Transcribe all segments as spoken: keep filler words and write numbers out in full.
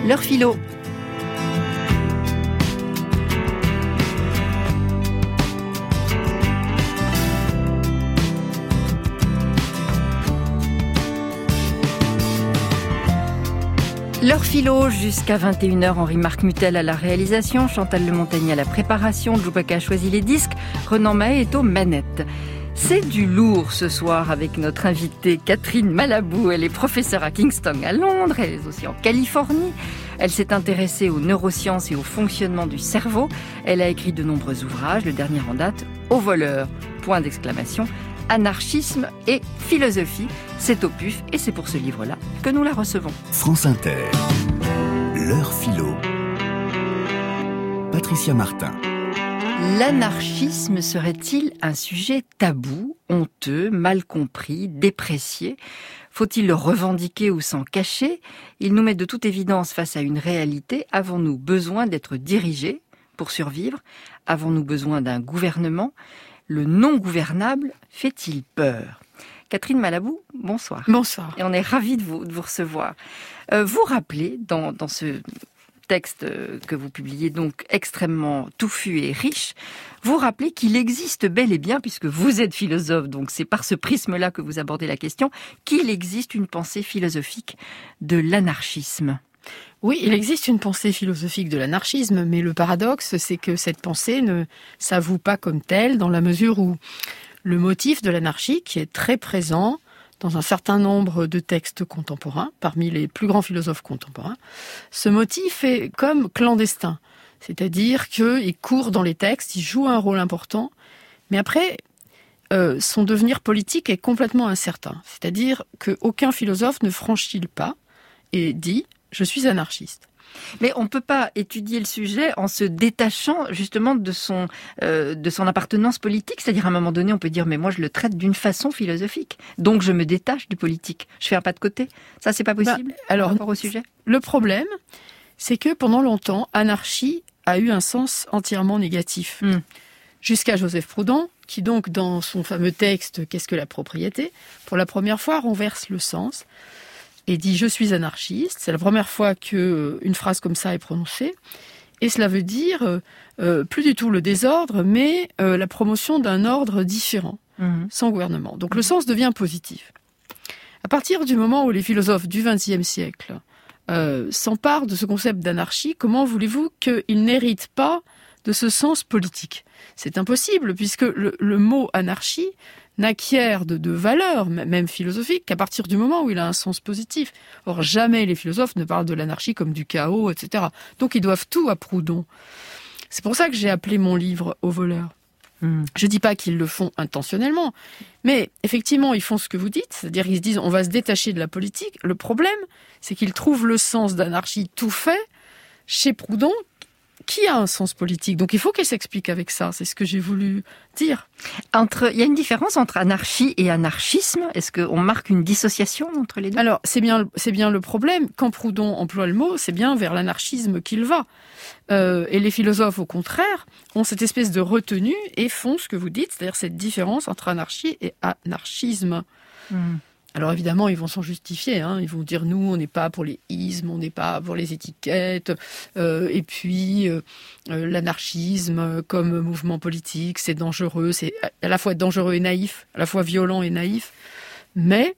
L'heure philo. L'heure philo jusqu'à vingt et une heures, Henri-Marc Mutel à la réalisation, Chantal Lemontagne à la préparation, Djoubaka a choisi les disques, Renan Mahé est aux manettes. C'est du lourd ce soir avec notre invitée Catherine Malabou. Elle est professeure à Kingston à Londres, elle est aussi en Californie. Elle s'est intéressée aux neurosciences et au fonctionnement du cerveau. Elle a écrit de nombreux ouvrages, le dernier en date, Au voleur, point d'exclamation, anarchisme et philosophie. C'est au P U F et c'est pour ce livre-là que nous la recevons. France Inter, l'heure philo. Patricia Martin. L'anarchisme serait-il un sujet tabou, honteux, mal compris, déprécié ? Faut-il le revendiquer ou s'en cacher ? Il nous met de toute évidence face à une réalité. Avons-nous besoin d'être dirigés pour survivre ? Avons-nous besoin d'un gouvernement ? Le non-gouvernable fait-il peur ? Catherine Malabou, bonsoir. Bonsoir. Et on est ravis de vous, de vous recevoir. Euh, vous rappelez dans, dans ce texte que vous publiez, donc extrêmement touffu et riche, vous rappelez qu'il existe bel et bien, puisque vous êtes philosophe, donc c'est par ce prisme-là que vous abordez la question, qu'il existe une pensée philosophique de l'anarchisme. Oui, il existe une pensée philosophique de l'anarchisme, mais le paradoxe, c'est que cette pensée ne s'avoue pas comme telle, dans la mesure où le motif de l'anarchie, qui est très présent dans un certain nombre de textes contemporains, parmi les plus grands philosophes contemporains, ce motif est comme clandestin. C'est-à-dire qu'il court dans les textes, il joue un rôle important, mais après, euh, son devenir politique est complètement incertain. C'est-à-dire qu'aucun philosophe ne franchit le pas et dit « je suis anarchiste ». Mais on ne peut pas étudier le sujet en se détachant justement de son, euh, de son appartenance politique. C'est-à-dire à un moment donné, on peut dire « mais moi je le traite d'une façon philosophique, donc je me détache du politique. Je fais un pas de côté ». Ça, c'est pas possible bah, alors, par rapport au sujet ? Le problème, c'est que pendant longtemps, anarchie a eu un sens entièrement négatif. Mm. Jusqu'à Joseph Proudhon, qui donc dans son fameux texte « Qu'est-ce que la propriété ?», pour la première fois renverse le sens et dit « je suis anarchiste ». C'est la première fois qu'une phrase comme ça est prononcée. Et cela veut dire euh, plus du tout le désordre, mais euh, la promotion d'un ordre différent, mmh. sans gouvernement. Donc le sens devient positif. À partir du moment où les philosophes du vingtième siècle euh, s'emparent de ce concept d'anarchie, comment voulez-vous qu'ils n'héritent pas de ce sens politique ? C'est impossible, puisque le, le mot anarchie n'acquiert de, de valeur, même philosophique, qu'à partir du moment où il a un sens positif. Or, jamais les philosophes ne parlent de l'anarchie comme du chaos, et cetera. Donc, ils doivent tout à Proudhon. C'est pour ça que j'ai appelé mon livre « Au voleur ». Mmh. Je dis pas qu'ils le font intentionnellement, mais effectivement, ils font ce que vous dites, c'est-à-dire ils se disent « on va se détacher de la politique ». Le problème, c'est qu'ils trouvent le sens d'anarchie tout fait chez Proudhon, qui a un sens politique. Donc il faut qu'elle s'explique avec ça, c'est ce que j'ai voulu dire. Entre, il y a une différence entre anarchie et anarchisme. Est-ce qu'on marque une dissociation entre les deux ? Alors c'est bien, c'est bien le problème. Quand Proudhon emploie le mot, c'est bien vers l'anarchisme qu'il va. Euh, et les philosophes, au contraire, ont cette espèce de retenue et font ce que vous dites, c'est-à-dire cette différence entre anarchie et anarchisme. Mmh. Alors évidemment, ils vont s'en justifier, hein. Ils vont dire nous, on n'est pas pour les ismes, on n'est pas pour les étiquettes, euh, et puis euh, euh, l'anarchisme comme mouvement politique, c'est dangereux, c'est à la fois dangereux et naïf, à la fois violent et naïf. Mais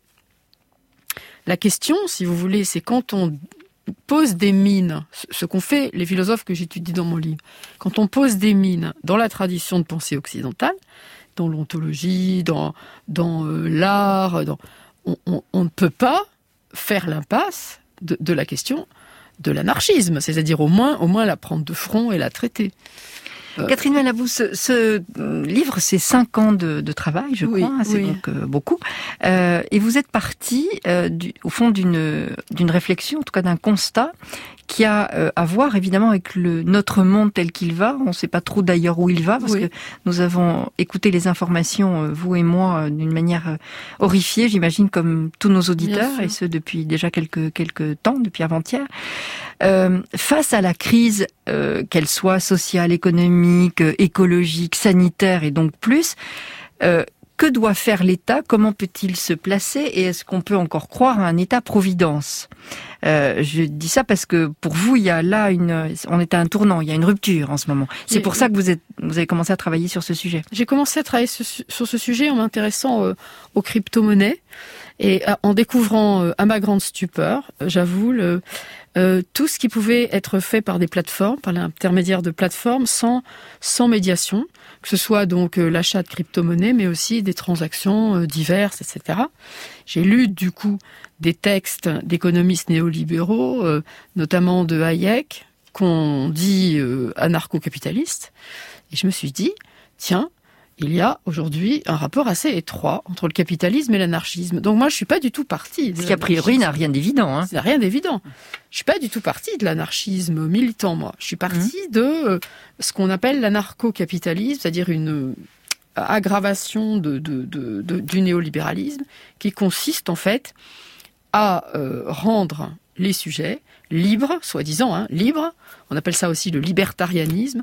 la question, si vous voulez, c'est quand on pose des mines, ce qu'ont fait les philosophes que j'étudie dans mon livre, quand on pose des mines dans la tradition de pensée occidentale, dans l'ontologie, dans, dans euh, l'art, dans... On, on, on ne peut pas faire l'impasse de, de la question de l'anarchisme, c'est-à-dire au moins, au moins la prendre de front et la traiter. Euh... Catherine Malabou, ce, ce livre, c'est cinq ans de, de travail, je oui, crois, hein, c'est oui. donc euh, beaucoup. Euh, et vous êtes partie, euh, du, au fond, d'une, d'une réflexion, en tout cas d'un constat, qui a euh, à voir évidemment avec le, notre monde tel qu'il va. On ne sait pas trop d'ailleurs où il va, parce oui. que nous avons écouté les informations, euh, vous et moi, euh, d'une manière euh, horrifiée, j'imagine, comme tous nos auditeurs, et ce depuis déjà quelques, quelques temps, depuis avant-hier. Euh, face à la crise, euh, qu'elle soit sociale, économique, euh, écologique, sanitaire et donc plus, euh, que doit faire l'État ? Comment peut-il se placer ? Et est-ce qu'on peut encore croire à un État-providence ? Euh, je dis ça parce que pour vous, il y a là une, on est à un tournant, il y a une rupture en ce moment. C'est oui, pour ça que vous êtes, vous avez commencé à travailler sur ce sujet. J'ai commencé à travailler sur, sur ce sujet en m'intéressant euh, aux crypto-monnaies et à, en découvrant, euh, à ma grande stupeur, j'avoue, le, euh, tout ce qui pouvait être fait par des plateformes, par l'intermédiaire de plateformes, sans, sans médiation, que ce soit donc euh, l'achat de crypto-monnaies, mais aussi des transactions euh, diverses, et cetera. J'ai lu du coup des textes d'économistes néolibéraux, euh, notamment de Hayek, qu'on dit euh, anarcho-capitalistes, et je me suis dit, tiens, il y a aujourd'hui un rapport assez étroit entre le capitalisme et l'anarchisme. Donc moi, je suis pas du tout partie. Ce qui a priori n'a rien d'évident. Hein. Ça n'a rien d'évident. Je suis pas du tout partie de l'anarchisme militant, moi. Je suis partie mmh. de euh, ce qu'on appelle l'anarcho-capitalisme, c'est-à-dire une euh, aggravation de, de, de, de, du néolibéralisme, qui consiste en fait à euh, rendre les sujets libres, soi-disant, hein, libres. On appelle ça aussi le libertarianisme.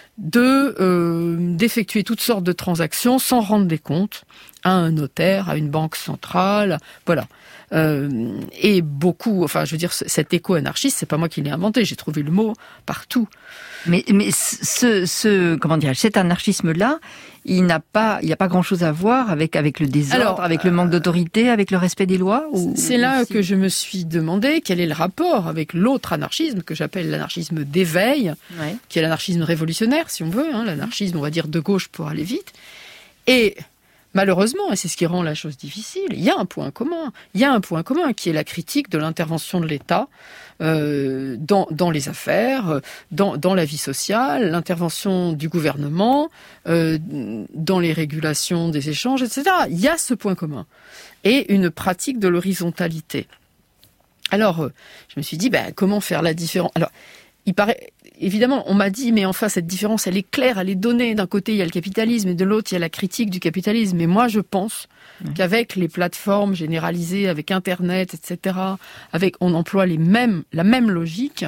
de euh, d'effectuer toutes sortes de transactions sans rendre des comptes à un notaire, à une banque centrale, voilà. Euh, et beaucoup, enfin, je veux dire, cet éco-anarchiste, c'est pas moi qui l'ai inventé, j'ai trouvé le mot partout. Mais, mais ce, ce, comment dire, cet anarchisme-là, il n'a pas, il n'y a pas grand-chose à voir avec avec le désordre, Alors, avec le manque d'autorité, avec le respect des lois. Ou, c'est là aussi... que je me suis demandé quel est le rapport avec l'autre anarchisme que j'appelle l'anarchisme d'éveil, ouais. qui est l'anarchisme révolutionnaire, si on veut, hein, l'anarchisme, on va dire de gauche pour aller vite. Et malheureusement, et c'est ce qui rend la chose difficile, il y a un point commun. Il y a un point commun qui est la critique de l'intervention de l'État euh, dans, dans les affaires, dans, dans la vie sociale, l'intervention du gouvernement, euh, dans les régulations des échanges, et cetera. Il y a ce point commun. Et une pratique de l'horizontalité. Alors, euh, je me suis dit, ben, comment faire la différence ? Alors, il paraît... Évidemment, on m'a dit, mais enfin, cette différence, elle est claire, elle est donnée. D'un côté, il y a le capitalisme et de l'autre, il y a la critique du capitalisme. Mais moi, je pense mmh. qu'avec les plateformes généralisées, avec Internet, et cetera, avec, on emploie les mêmes, la même logique,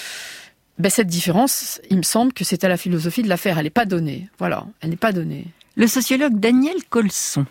ben, cette différence, il me semble que c'est à la philosophie de l'affaire. Elle n'est pas donnée. Voilà, elle n'est pas donnée. Le sociologue Daniel Colson.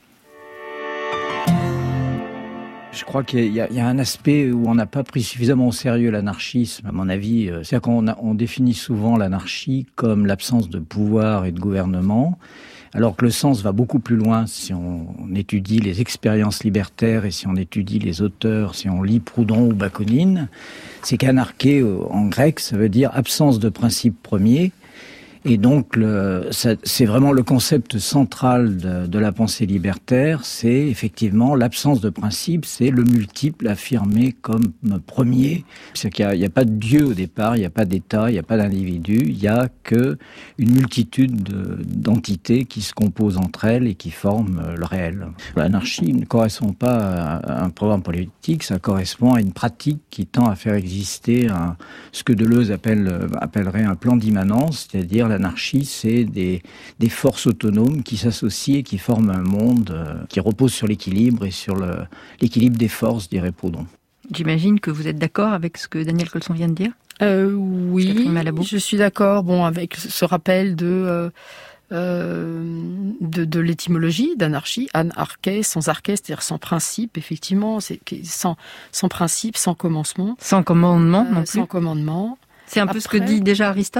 Je crois qu'il y a, il y a un aspect où on n'a pas pris suffisamment au sérieux l'anarchisme, à mon avis. C'est-à-dire qu'on a, on définit souvent l'anarchie comme l'absence de pouvoir et de gouvernement, alors que le sens va beaucoup plus loin si on, on étudie les expériences libertaires et si on étudie les auteurs, si on lit Proudhon ou Bakounine. C'est qu'anarché, en grec, ça veut dire absence de principe premier. Et donc, le, ça, c'est vraiment le concept central de, de la pensée libertaire, c'est effectivement l'absence de principe, c'est le multiple affirmé comme premier. C'est-à-dire qu'il n'y a, a pas de Dieu au départ, il n'y a pas d'État, il n'y a pas d'individu, il n'y a que une multitude de, d'entités qui se composent entre elles et qui forment le réel. L'anarchie ne correspond pas à un programme politique, ça correspond à une pratique qui tend à faire exister un, ce que Deleuze appelle, appellerait un plan d'immanence, c'est-à-dire l'anarchie, c'est des, des forces autonomes qui s'associent et qui forment un monde euh, qui repose sur l'équilibre et sur le, l'équilibre des forces, dirait Proudhon. J'imagine que vous êtes d'accord avec ce que Daniel Colson vient de dire ? euh, Oui, je suis d'accord bon, avec ce rappel de, euh, euh, de, de l'étymologie d'anarchie, anarché, sans arché, c'est-à-dire sans principe, effectivement, c'est sans, sans principe, sans commencement. Sans commandement non euh, plus. Sans commandement. C'est un Après, peu ce que dit déjà Aristote ?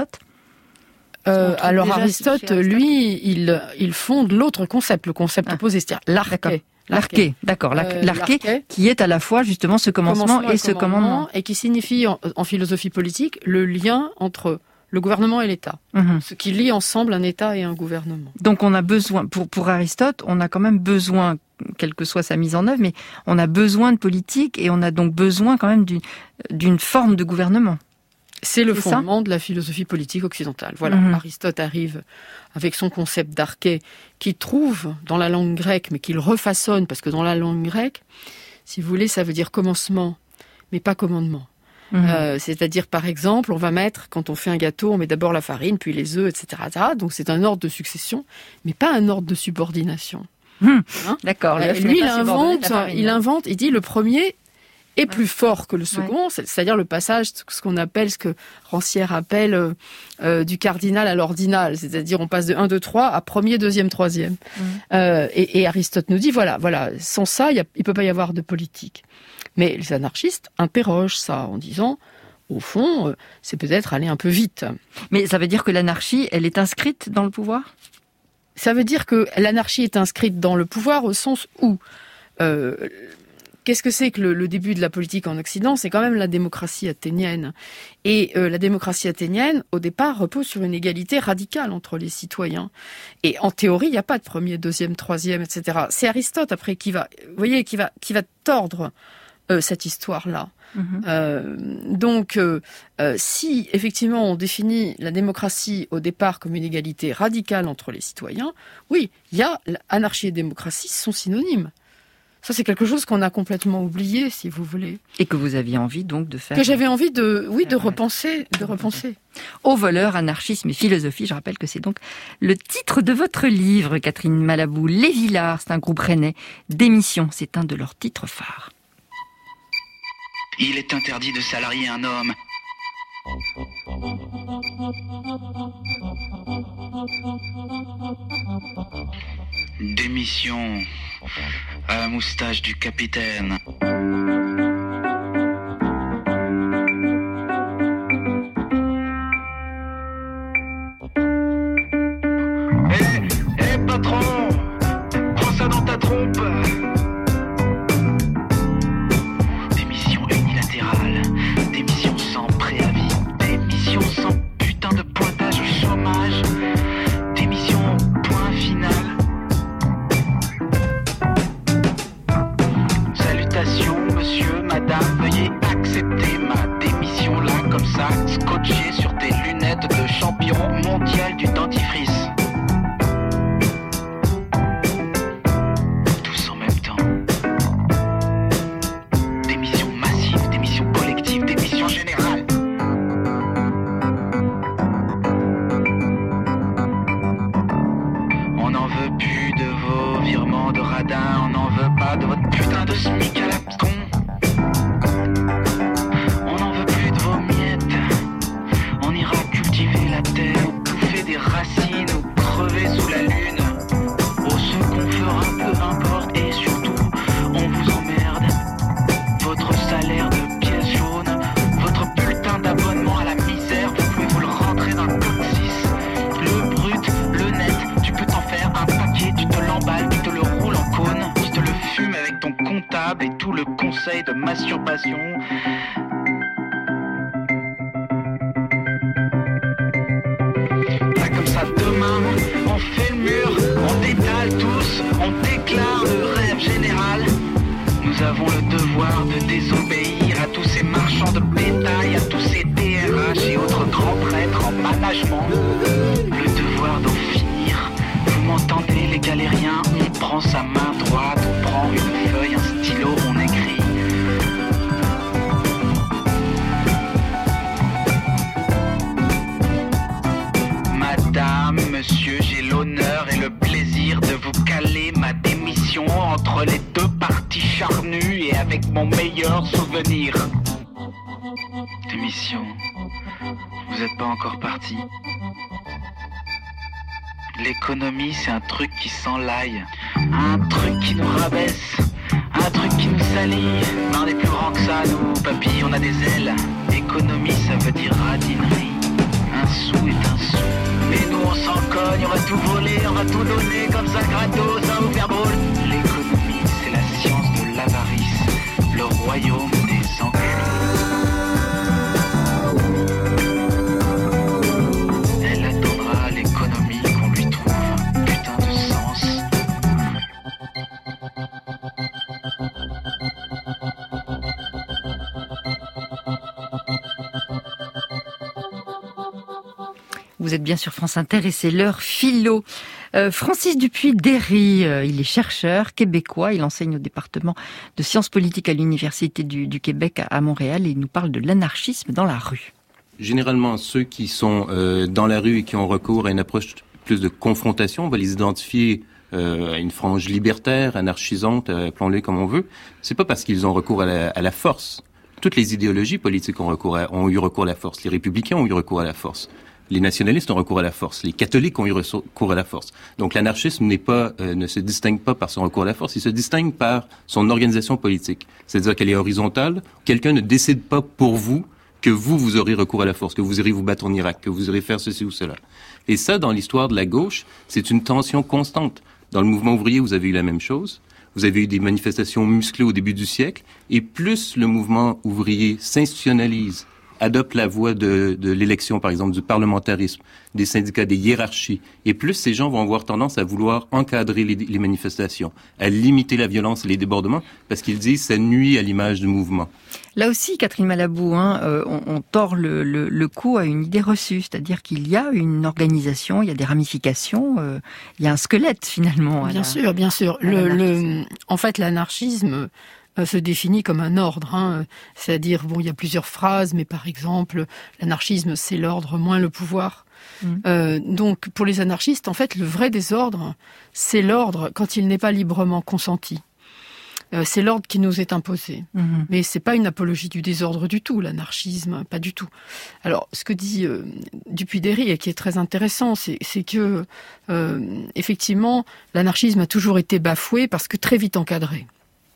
Euh, alors Aristote, lui, il, il fonde l'autre concept, le concept ah. opposé, c'est-à-dire l'arché. L'arché, d'accord. L'arché, euh, l'arché qui est à la fois justement ce commencement, commencement et, et ce commandement. commandement. Et qui signifie en, en philosophie politique le lien entre le gouvernement et l'État. Mmh. Ce qui lie ensemble un État et un gouvernement. Donc on a besoin, pour, pour Aristote, on a quand même besoin, quelle que soit sa mise en œuvre, mais on a besoin de politique et on a donc besoin quand même d'une, d'une forme de gouvernement. C'est le c'est fondement ça de la philosophie politique occidentale. Voilà, mmh. Aristote arrive avec son concept d'arché, qu'il trouve dans la langue grecque, mais qu'il refaçonne, parce que dans la langue grecque, si vous voulez, ça veut dire commencement, mais pas commandement. Mmh. Euh, c'est-à-dire, par exemple, on va mettre, quand on fait un gâteau, on met d'abord la farine, puis les œufs, et cetera, et cetera. Donc c'est un ordre de succession, mais pas un ordre de subordination. Mmh. Hein D'accord. Euh, lui, il invente, il invente, il dit le premier est plus fort que le second, ouais. c'est-à-dire le passage, ce qu'on appelle, ce que Rancière appelle euh, euh, du cardinal à l'ordinal, c'est-à-dire on passe de un, deux, trois à premier, deuxième, troisième. Mmh. Euh, et, et Aristote nous dit, voilà, voilà, sans ça, il ne peut pas y avoir de politique. Mais les anarchistes interrogent ça en disant, au fond, euh, c'est peut-être aller un peu vite. Mais ça veut dire que l'anarchie, elle est inscrite dans le pouvoir ? Ça veut dire que l'anarchie est inscrite dans le pouvoir au sens où... Euh, Qu'est-ce que c'est que le, le début de la politique en Occident ? C'est quand même la démocratie athénienne. Et euh, la démocratie athénienne, au départ, repose sur une égalité radicale entre les citoyens. Et en théorie, il n'y a pas de premier, deuxième, troisième, et cetera. C'est Aristote, après, qui va, vous voyez, qui va, qui va tordre euh, cette histoire-là. Mmh. Euh, donc, euh, euh, si effectivement on définit la démocratie au départ comme une égalité radicale entre les citoyens, oui, il y a anarchie et démocratie sont synonymes. Ça, c'est quelque chose qu'on a complètement oublié, si vous voulez. Et que vous aviez envie, donc, de faire... Que j'avais envie de, oui, de repenser, de repenser. Au voleur, anarchisme et philosophie, je rappelle que c'est donc le titre de votre livre, Catherine Malabou. Les Villards, c'est un groupe rennais. Démission, c'est un de leurs titres phares. Il est interdit de salarier un homme. Démission à la moustache du capitaine. Hé, hey, hey, patron, prends ça dans ta trompe. Démission unilatérale, démission sans préavis, démission sans putain de pointage au chômage, démission point final. Salutations, monsieur, madame, veuillez accepter ma démission là, comme ça, scotché sur des lunettes de champion mondial du dentifrice. Tous en même temps. Démission massive, démission collective, démission générale. On n'en veut plus de vos virements de radin, on n'en veut pas de votre putain de smic à la con. On n'en veut plus de vos miettes. On ira cultiver la terre, ou bouffer des racines, ou crever sous la lune. Oh, ce qu'on fera, peu importe, et surtout, on vous emmerde. Votre salaire de pièce jaune, votre bulletin d'abonnement à la misère, vous pouvez vous le rentrer dans le coccyx. Le brut, le net, tu peux t'en faire un paquet, tu te l'emballes, tu te le roules en cône, tu te le fumes avec ton comptable et tout le conseil de masturbation. Là comme ça, demain, on fait le mur, on détale tous, on déclare le rêve général. Nous avons le devoir de désobéir à tous ces marchands de bétail, à tous ces D R H et autres grands prêtres en management. Le devoir d'en finir. Vous m'entendez, les galériens? On prend sa main droite, on prend une feuille, un stylo, on écrit. Madame, monsieur, j'ai l'honneur et le plaisir de vous caler ma démission entre les deux parties charnues et avec mon meilleur souvenir. Démission, vous n'êtes pas encore parti. L'économie, c'est un truc qui s'enlaille, un truc qui nous rabaisse, un truc qui nous salit. Mais on est plus grand que ça, nous, papy, on a des ailes. Économie, ça veut dire radinerie. Un sou est un sou. Mais nous, on s'en cogne, on va tout voler, on va tout donner comme ça, gratos, ça va vous faire drôle. L'économie, c'est la science de l'avarice, le royaume des enculés. Elle attendra l'économie qu'on lui trouve un putain de sens. Vous êtes bien sur France Inter et c'est l'heure philo. Euh, Francis Dupuy-Derry, euh, il est chercheur québécois, il enseigne au département de sciences politiques à l'Université du, du Québec à, à Montréal et il nous parle de l'anarchisme dans la rue. Généralement, ceux qui sont euh, dans la rue et qui ont recours à une approche plus de confrontation, on va les identifier euh, à une frange libertaire, anarchisante, euh, appelons-les comme on veut, c'est pas parce qu'ils ont recours à la, à la force. Toutes les idéologies politiques ont, recours à, ont eu recours à la force. Les républicains ont eu recours à la force. Les nationalistes ont recours à la force. Les catholiques ont eu recours à la force. Donc l'anarchisme n'est pas, euh, ne se distingue pas par son recours à la force. Il se distingue par son organisation politique. C'est-à-dire qu'elle est horizontale. Quelqu'un ne décide pas pour vous que vous, vous aurez recours à la force, que vous irez vous battre en Irak, que vous irez faire ceci ou cela. Et ça, dans l'histoire de la gauche, c'est une tension constante. Dans le mouvement ouvrier, vous avez eu la même chose. Vous avez eu des manifestations musclées au début du siècle. Et plus le mouvement ouvrier s'institutionnalise, adopte la voie de, de l'élection, par exemple, du parlementarisme, des syndicats, des hiérarchies, et plus ces gens vont avoir tendance à vouloir encadrer les, les manifestations, à limiter la violence et les débordements, parce qu'ils disent que ça nuit à l'image du mouvement. Là aussi, Catherine Malabou, hein, euh, on, on tord le, le, le cou à une idée reçue, c'est-à-dire qu'il y a une organisation, il y a des ramifications, euh, il y a un squelette finalement. Bien la, sûr, bien sûr. Le, le, en fait, l'anarchisme se définit comme un ordre, hein. C'est-à-dire, bon, il y a plusieurs phrases, mais par exemple, l'anarchisme, c'est l'ordre moins le pouvoir. Mmh. Euh, donc, pour les anarchistes, en fait, le vrai désordre, c'est l'ordre quand il n'est pas librement consenti. Euh, c'est l'ordre qui nous est imposé. Mmh. Mais c'est pas une apologie du désordre du tout, l'anarchisme, pas du tout. Alors, ce que dit euh, Dupuy-Derry, et qui est très intéressant, c'est, c'est que, euh, effectivement, l'anarchisme a toujours été bafoué parce que très vite encadré.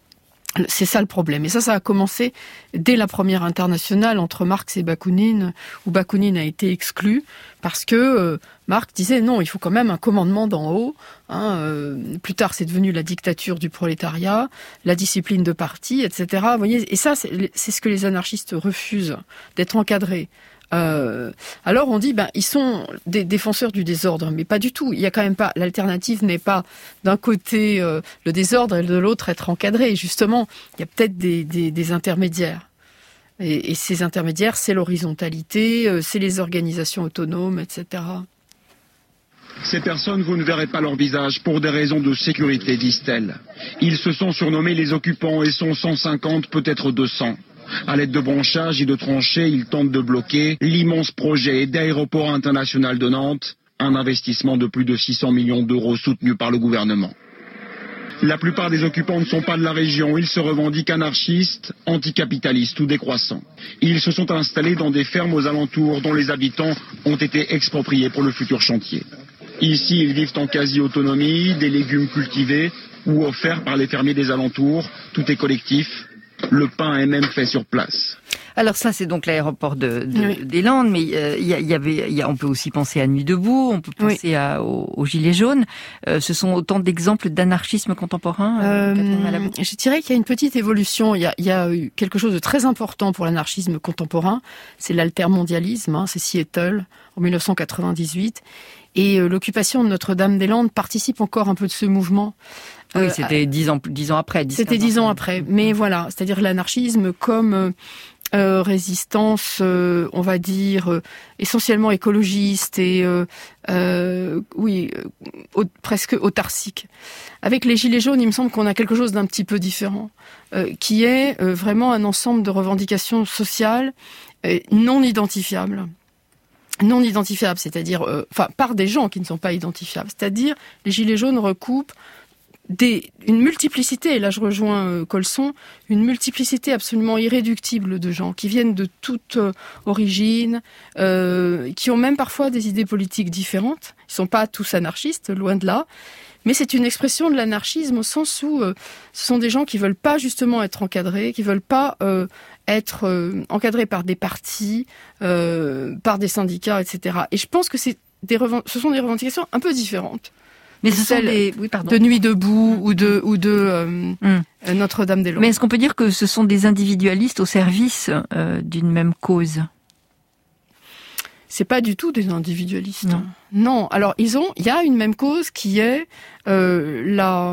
C'est ça le problème. Et ça, ça a commencé dès la première internationale entre Marx et Bakounine, où Bakounine a été exclu parce que euh, Marx disait non, il faut quand même un commandement d'en haut. Hein, euh, plus tard, c'est devenu la dictature du prolétariat, la discipline de parti, et cetera. Vous voyez, et ça, c'est, c'est ce que les anarchistes refusent, d'être encadrés. Euh, alors on dit ben ils sont des défenseurs du désordre, mais pas du tout. Il y a quand même pas, l'alternative n'est pas d'un côté euh, le désordre et de l'autre être encadré. Justement, il y a peut-être des, des, des intermédiaires. Et, et ces intermédiaires, c'est l'horizontalité, euh, c'est les organisations autonomes, et cetera. Ces personnes, vous ne verrez pas leur visage pour des raisons de sécurité, disent-elles. Ils se sont surnommés les occupants et sont cent cinquante, peut-être deux cents. À l'aide de branchages et de tranchées, ils tentent de bloquer l'immense projet d'aéroport international de Nantes, un investissement de plus de six cents millions d'euros soutenu par le gouvernement. La plupart des occupants ne sont pas de la région, ils se revendiquent anarchistes, anticapitalistes ou décroissants. Ils se sont installés dans des fermes aux alentours dont les habitants ont été expropriés pour le futur chantier. Ici, ils vivent en quasi-autonomie, des légumes cultivés ou offerts par les fermiers des alentours, tout est collectif. Le pain est même fait sur place. Alors ça, c'est donc l'aéroport de, de, oui. des Landes, mais il euh, y, y avait, y a, on peut aussi penser à Nuit debout, on peut penser oui. à, aux, aux Gilets jaunes. Euh, ce sont autant d'exemples d'anarchisme contemporain. Euh, euh, je dirais qu'il y a une petite évolution. Il y a, y a eu quelque chose de très important pour l'anarchisme contemporain, c'est l'altermondialisme, hein, c'est Seattle en dix-neuf cent quatre-vingt-dix-huit, et euh, l'occupation de Notre-Dame-des-Landes participe encore un peu de ce mouvement. Oui, euh, c'était dix ans, dix ans après. dix, c'était dix ans après. Mais voilà, c'est-à-dire l'anarchisme comme euh, résistance, euh, on va dire, euh, essentiellement écologiste et, euh, euh, oui, euh, presque autarcique. Avec les Gilets jaunes, il me semble qu'on a quelque chose d'un petit peu différent, euh, qui est euh, vraiment un ensemble de revendications sociales euh, non identifiables. Non identifiables, c'est-à-dire, euh, enfin, par des gens qui ne sont pas identifiables. C'est-à-dire, les Gilets jaunes recoupent Des, une multiplicité, et là je rejoins euh, Colson, une multiplicité absolument irréductible de gens qui viennent de toute euh, origine, euh, qui ont même parfois des idées politiques différentes. Ils ne sont pas tous anarchistes, loin de là. Mais c'est une expression de l'anarchisme au sens où euh, ce sont des gens qui ne veulent pas justement être encadrés, qui ne veulent pas euh, être euh, encadrés par des partis, euh, par des syndicats, et cetera. Et je pense que c'est des revend- ce sont des revendications un peu différentes. Mais ce sont des, oui, pardon. de Nuit debout mmh. ou de ou de euh, mmh. Notre-Dame-des-Landes. Mais est-ce qu'on peut dire que ce sont des individualistes au service euh, d'une même cause ? C'est pas du tout des individualistes. Non. non. Alors ils ont, il y a une même cause qui est euh, la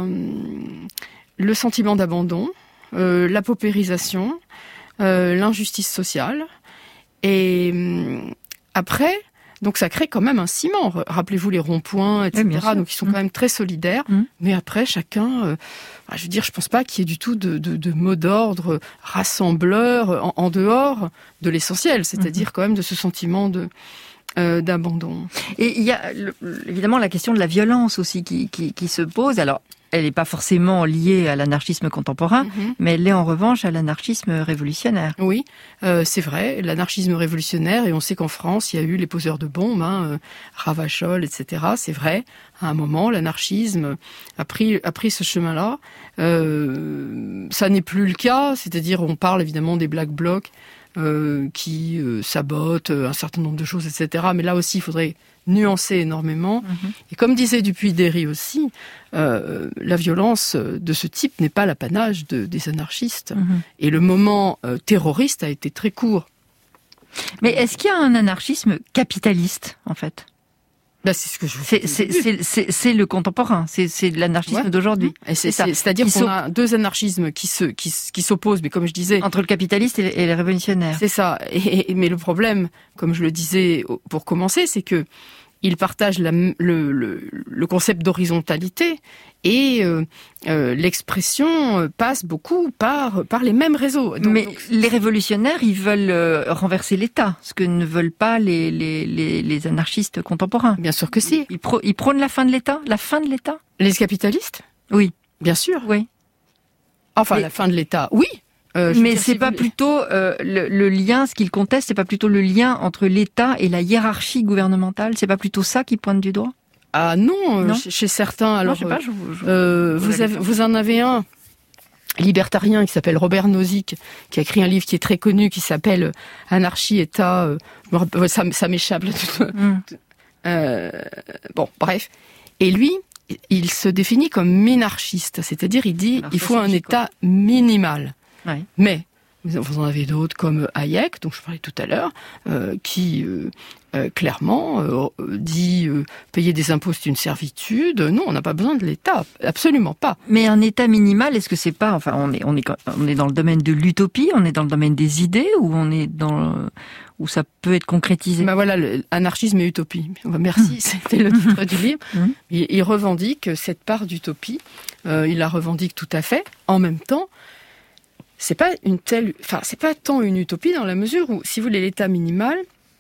le sentiment d'abandon, euh, la paupérisation, euh, l'injustice sociale, et euh, après. Donc ça crée quand même un ciment. Rappelez-vous les ronds-points, et cetera. Oui, donc ils sont mmh. quand même très solidaires. Mmh. Mais après, chacun, euh, je veux dire, je pense pas qu'il y ait du tout de, de, de mot d'ordre rassembleur en, en dehors de l'essentiel, c'est-à-dire mmh. quand même de ce sentiment de euh, d'abandon. Et il y a le, évidemment la question de la violence aussi qui, qui, qui se pose. Alors, elle n'est pas forcément liée à l'anarchisme contemporain, mm-hmm. mais elle l'est en revanche à l'anarchisme révolutionnaire. Oui, euh, c'est vrai, l'anarchisme révolutionnaire, et on sait qu'en France, il y a eu les poseurs de bombes, hein, euh, Ravachol, et cetera. C'est vrai, à un moment, l'anarchisme a pris, a pris ce chemin-là. Euh, ça n'est plus le cas, c'est-à-dire on parle évidemment des Black Blocs euh, qui euh, sabotent un certain nombre de choses, et cetera. Mais là aussi, il faudrait nuancer énormément. Mmh. Et comme disait Dupuy-Derry aussi, euh, la violence de ce type n'est pas l'apanage de, des anarchistes. Mmh. Et le moment euh, terroriste a été très court. Mais est-ce qu'il y a un anarchisme capitaliste, en fait ? Bah, c'est ce que je c'est, c'est, c'est, c'est, c'est le contemporain, c'est, c'est l'anarchisme ouais. d'aujourd'hui. Et c'est, c'est, c'est, c'est-à-dire qui qu'on so... a deux anarchismes qui, se, qui, qui s'opposent, mais comme je disais... Entre le capitaliste et, et les révolutionnaires. C'est ça. Et, et, mais le problème, comme je le disais pour commencer, c'est que ils partagent la, le, le, le concept d'horizontalité et euh, euh, l'expression passe beaucoup par, par les mêmes réseaux. Donc, Mais donc... les révolutionnaires, ils veulent euh, renverser l'État, ce que ne veulent pas les, les, les, les anarchistes contemporains. Bien sûr que si. Ils, pro, ils prônent la fin de l'État, la fin de l'État. Les capitalistes ? Oui. Bien sûr. Oui. Enfin, Mais... la fin de l'État, oui. Euh, Mais dire, c'est si pas voulez... plutôt euh, le, le lien, ce qu'ils contestent, c'est pas plutôt le lien entre l'État et la hiérarchie gouvernementale. C'est pas plutôt ça qu'ils pointent du doigt ? Ah non, non. Chez, chez certains. Alors, non, je sais pas, je, je, euh, vous, avez, vous en avez un libertarien qui s'appelle Robert Nozick, qui a écrit un livre qui est très connu, qui s'appelle Anarchie, État. Euh, ça, ça m'échappe. Mm. euh, bon, bref. Et lui, il se définit comme minarchiste, c'est-à-dire il dit alors, il faut un État quoi. minimal. Ouais. Mais vous en avez d'autres comme Hayek, dont je parlais tout à l'heure, euh, qui euh, euh, clairement euh, dit euh, payer des impôts c'est une servitude. Non, on n'a pas besoin de l'État, absolument pas. Mais un État minimal, est-ce que c'est pas, enfin, on est on est on est dans le domaine de l'utopie, on est dans le domaine des idées, ou on est dans où ça peut être concrétisé? Ben voilà, le, anarchisme et utopie. Merci, mmh. c'était le titre du livre. Mmh. Il, il revendique cette part d'utopie. Euh, il la revendique tout à fait. En même temps, c'est pas une telle, enfin, c'est pas tant une utopie dans la mesure où, si vous voulez, l'État minimal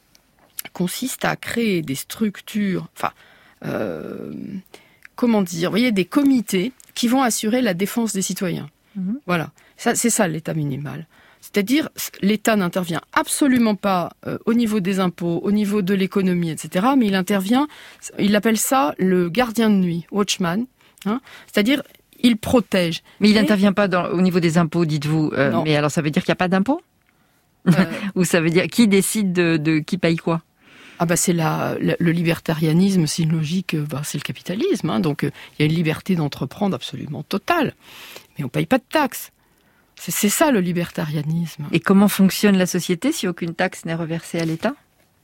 consiste à créer des structures, enfin, euh, comment dire, vous voyez, des comités qui vont assurer la défense des citoyens. Mmh. Voilà, ça, c'est ça l'État minimal. C'est-à-dire, l'État n'intervient absolument pas euh, au niveau des impôts, au niveau de l'économie, et cetera, mais il intervient, il appelle ça le gardien de nuit, watchman, hein, c'est-à-dire il protège. Mais il n'intervient pas dans, au niveau des impôts, dites-vous. Euh, mais alors, ça veut dire qu'il n'y a pas d'impôts euh... Ou ça veut dire qui décide de, de qui paye quoi? Ah bah c'est la, la, le libertarianisme, c'est une logique, bah c'est le capitalisme. Hein, donc il euh, y a une liberté d'entreprendre absolument totale, mais on paye pas de taxes. C'est, c'est ça le libertarianisme. Et comment fonctionne la société si aucune taxe n'est reversée à l'État?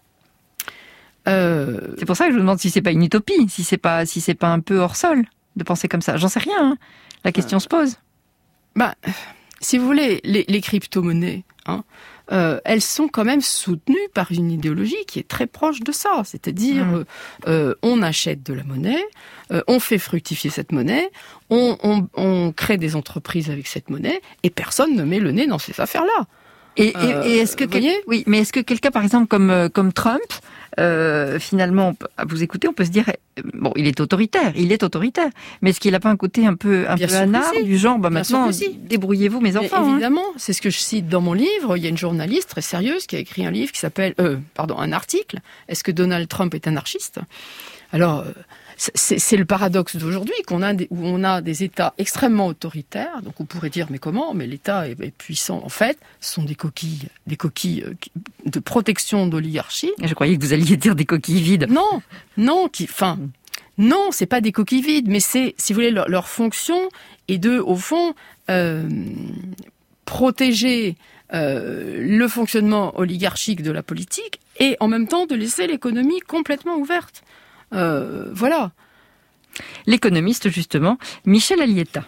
euh... C'est pour ça que je vous demande si c'est pas une utopie, si c'est pas si c'est pas un peu hors sol de penser comme ça. J'en sais rien. Hein. La question euh, se pose. Bah, si vous voulez, les, les crypto-monnaies, hein, euh, elles sont quand même soutenues par une idéologie qui est très proche de ça. C'est-à-dire, mmh. euh, on achète de la monnaie, euh, on fait fructifier cette monnaie, on, on, on crée des entreprises avec cette monnaie, et personne ne met le nez dans ces affaires-là. Et, euh, et, et est-ce que quel... oui, mais est-ce que quelqu'un, par exemple, comme comme Trump, euh, finalement, à vous écouter, on peut se dire, bon, il est autoritaire, il est autoritaire, mais est-ce qu'il n'a pas un côté un peu un Bien peu anard du genre, bah Bien maintenant, débrouillez-vous, mes enfants. Mais évidemment, hein. C'est ce que je cite dans mon livre. Il y a une journaliste très sérieuse qui a écrit un livre qui s'appelle, euh, pardon, un article. Est-ce que Donald Trump est anarchiste? Alors. C'est, c'est le paradoxe d'aujourd'hui qu'on a des, où on a des États extrêmement autoritaires. Donc on pourrait dire mais comment? Mais l'État est, est puissant. En fait, ce sont des coquilles, des coquilles de protection d'oligarchie. Je croyais que vous alliez dire des coquilles vides. Non, non, qui, enfin, non, c'est pas des coquilles vides, mais c'est, si vous voulez, leur, leur fonction est de, au fond, euh, protéger euh, le fonctionnement oligarchique de la politique et en même temps de laisser l'économie complètement ouverte. Euh, voilà. L'économiste, justement, Michel Alietta.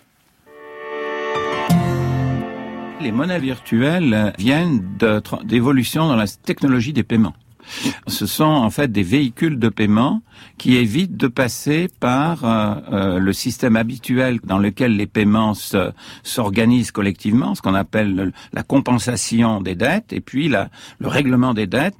Les monnaies virtuelles viennent de, d'évolution dans la technologie des paiements. Ce sont en fait des véhicules de paiement qui évitent de passer par euh, euh, le système habituel dans lequel les paiements se, s'organisent collectivement, ce qu'on appelle le, la compensation des dettes et puis la, le règlement des dettes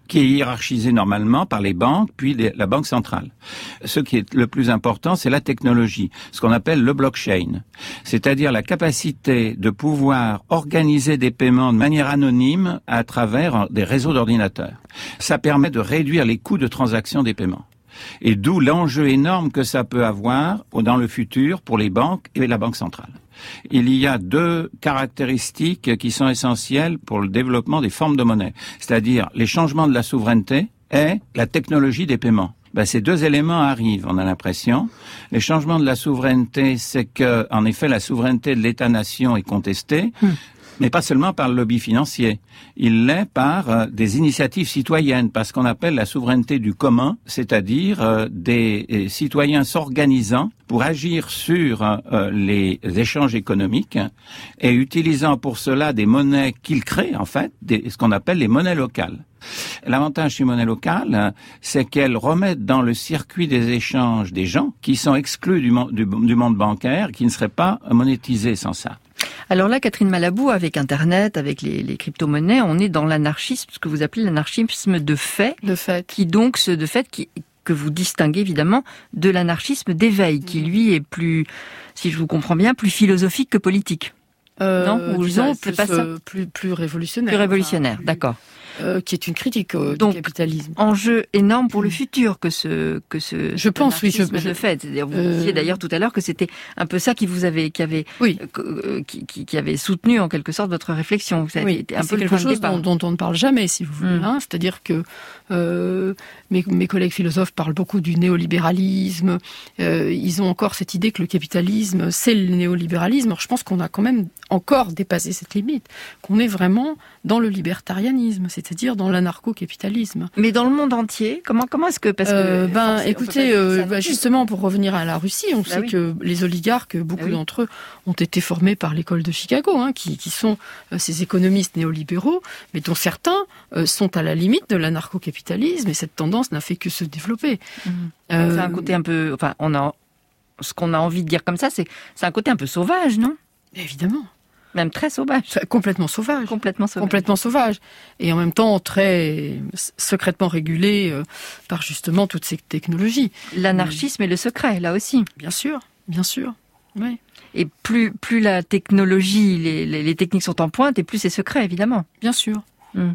qui est hiérarchisé normalement par les banques, puis les, la banque centrale. Ce qui est le plus important, c'est la technologie, ce qu'on appelle le blockchain, c'est-à-dire la capacité de pouvoir organiser des paiements de manière anonyme à travers des réseaux d'ordinateurs. Ça permet de réduire les coûts de transaction des paiements. Et d'où l'enjeu énorme que ça peut avoir dans le futur pour les banques et la Banque centrale. Il y a deux caractéristiques qui sont essentielles pour le développement des formes de monnaie, c'est-à-dire les changements de la souveraineté et la technologie des paiements. Ben, ces deux éléments arrivent, on a l'impression. Les changements de la souveraineté, c'est que, en effet, la souveraineté de l'État-nation est contestée. Hum. Mais pas seulement par le lobby financier, il l'est par euh, des initiatives citoyennes, par ce qu'on appelle la souveraineté du commun, c'est-à-dire euh, des euh, citoyens s'organisant pour agir sur euh, les échanges économiques et utilisant pour cela des monnaies qu'ils créent, en fait, des, ce qu'on appelle les monnaies locales. L'avantage des monnaies locales, c'est qu'elles remettent dans le circuit des échanges des gens qui sont exclus du, mon- du, du monde bancaire, qui ne seraient pas monétisés sans ça. Alors là, Catherine Malabou, avec Internet, avec les, les crypto-monnaies, on est dans l'anarchisme, ce que vous appelez l'anarchisme de fait. De fait. Qui donc, ce de fait, qui, que vous distinguez évidemment de l'anarchisme d'éveil, qui lui est plus, si je vous comprends bien, plus philosophique que politique. Euh, non, ou disons, c'est plus, pas ça. euh, plus, plus révolutionnaire. Plus révolutionnaire, enfin, plus, d'accord. Euh, qui est une critique euh, Donc, du capitalisme. Enjeu énorme pour le futur que ce que ce je pense oui je, je... de fait. C'est-à-dire, vous euh... disiez d'ailleurs tout à l'heure que c'était un peu ça qui vous avait qui avait oui. euh, qui, qui, qui avait soutenu en quelque sorte votre réflexion. Ça oui. un c'est peu quelque chose dont, dont on ne parle jamais, si vous voulez. Mm. Hein, c'est-à-dire que euh, mes, mes collègues philosophes parlent beaucoup du néolibéralisme. Euh, ils ont encore cette idée que le capitalisme c'est le néolibéralisme. Alors, je pense qu'on a quand même encore dépassé cette limite, qu'on est vraiment dans le libertarianisme, c'est-à-dire dans l'anarcho-capitalisme. Mais dans le monde entier, comment comment est-ce que parce que euh, ben écoutez, euh, bah, justement pour revenir à la Russie, on bah sait oui. que les oligarques, beaucoup bah oui. d'entre eux, ont été formés par l'école de Chicago, hein, qui, qui sont euh, ces économistes néolibéraux, mais dont certains euh, sont à la limite de l'anarcho-capitalisme, et cette tendance n'a fait que se développer. Mmh. Euh, c'est un côté un peu, enfin, on a ce qu'on a envie de dire comme ça, c'est c'est un côté un peu sauvage, non ? Évidemment. Même très sauvage. Complètement sauvage. Complètement sauvage. Complètement sauvage. Et en même temps, très secrètement régulé euh, par justement toutes ces technologies. L'anarchisme et le secret, là aussi. Bien sûr, bien sûr. Oui. Et plus, plus la technologie, les, les, les techniques sont en pointe, et plus c'est secret, évidemment. Bien sûr. Hum.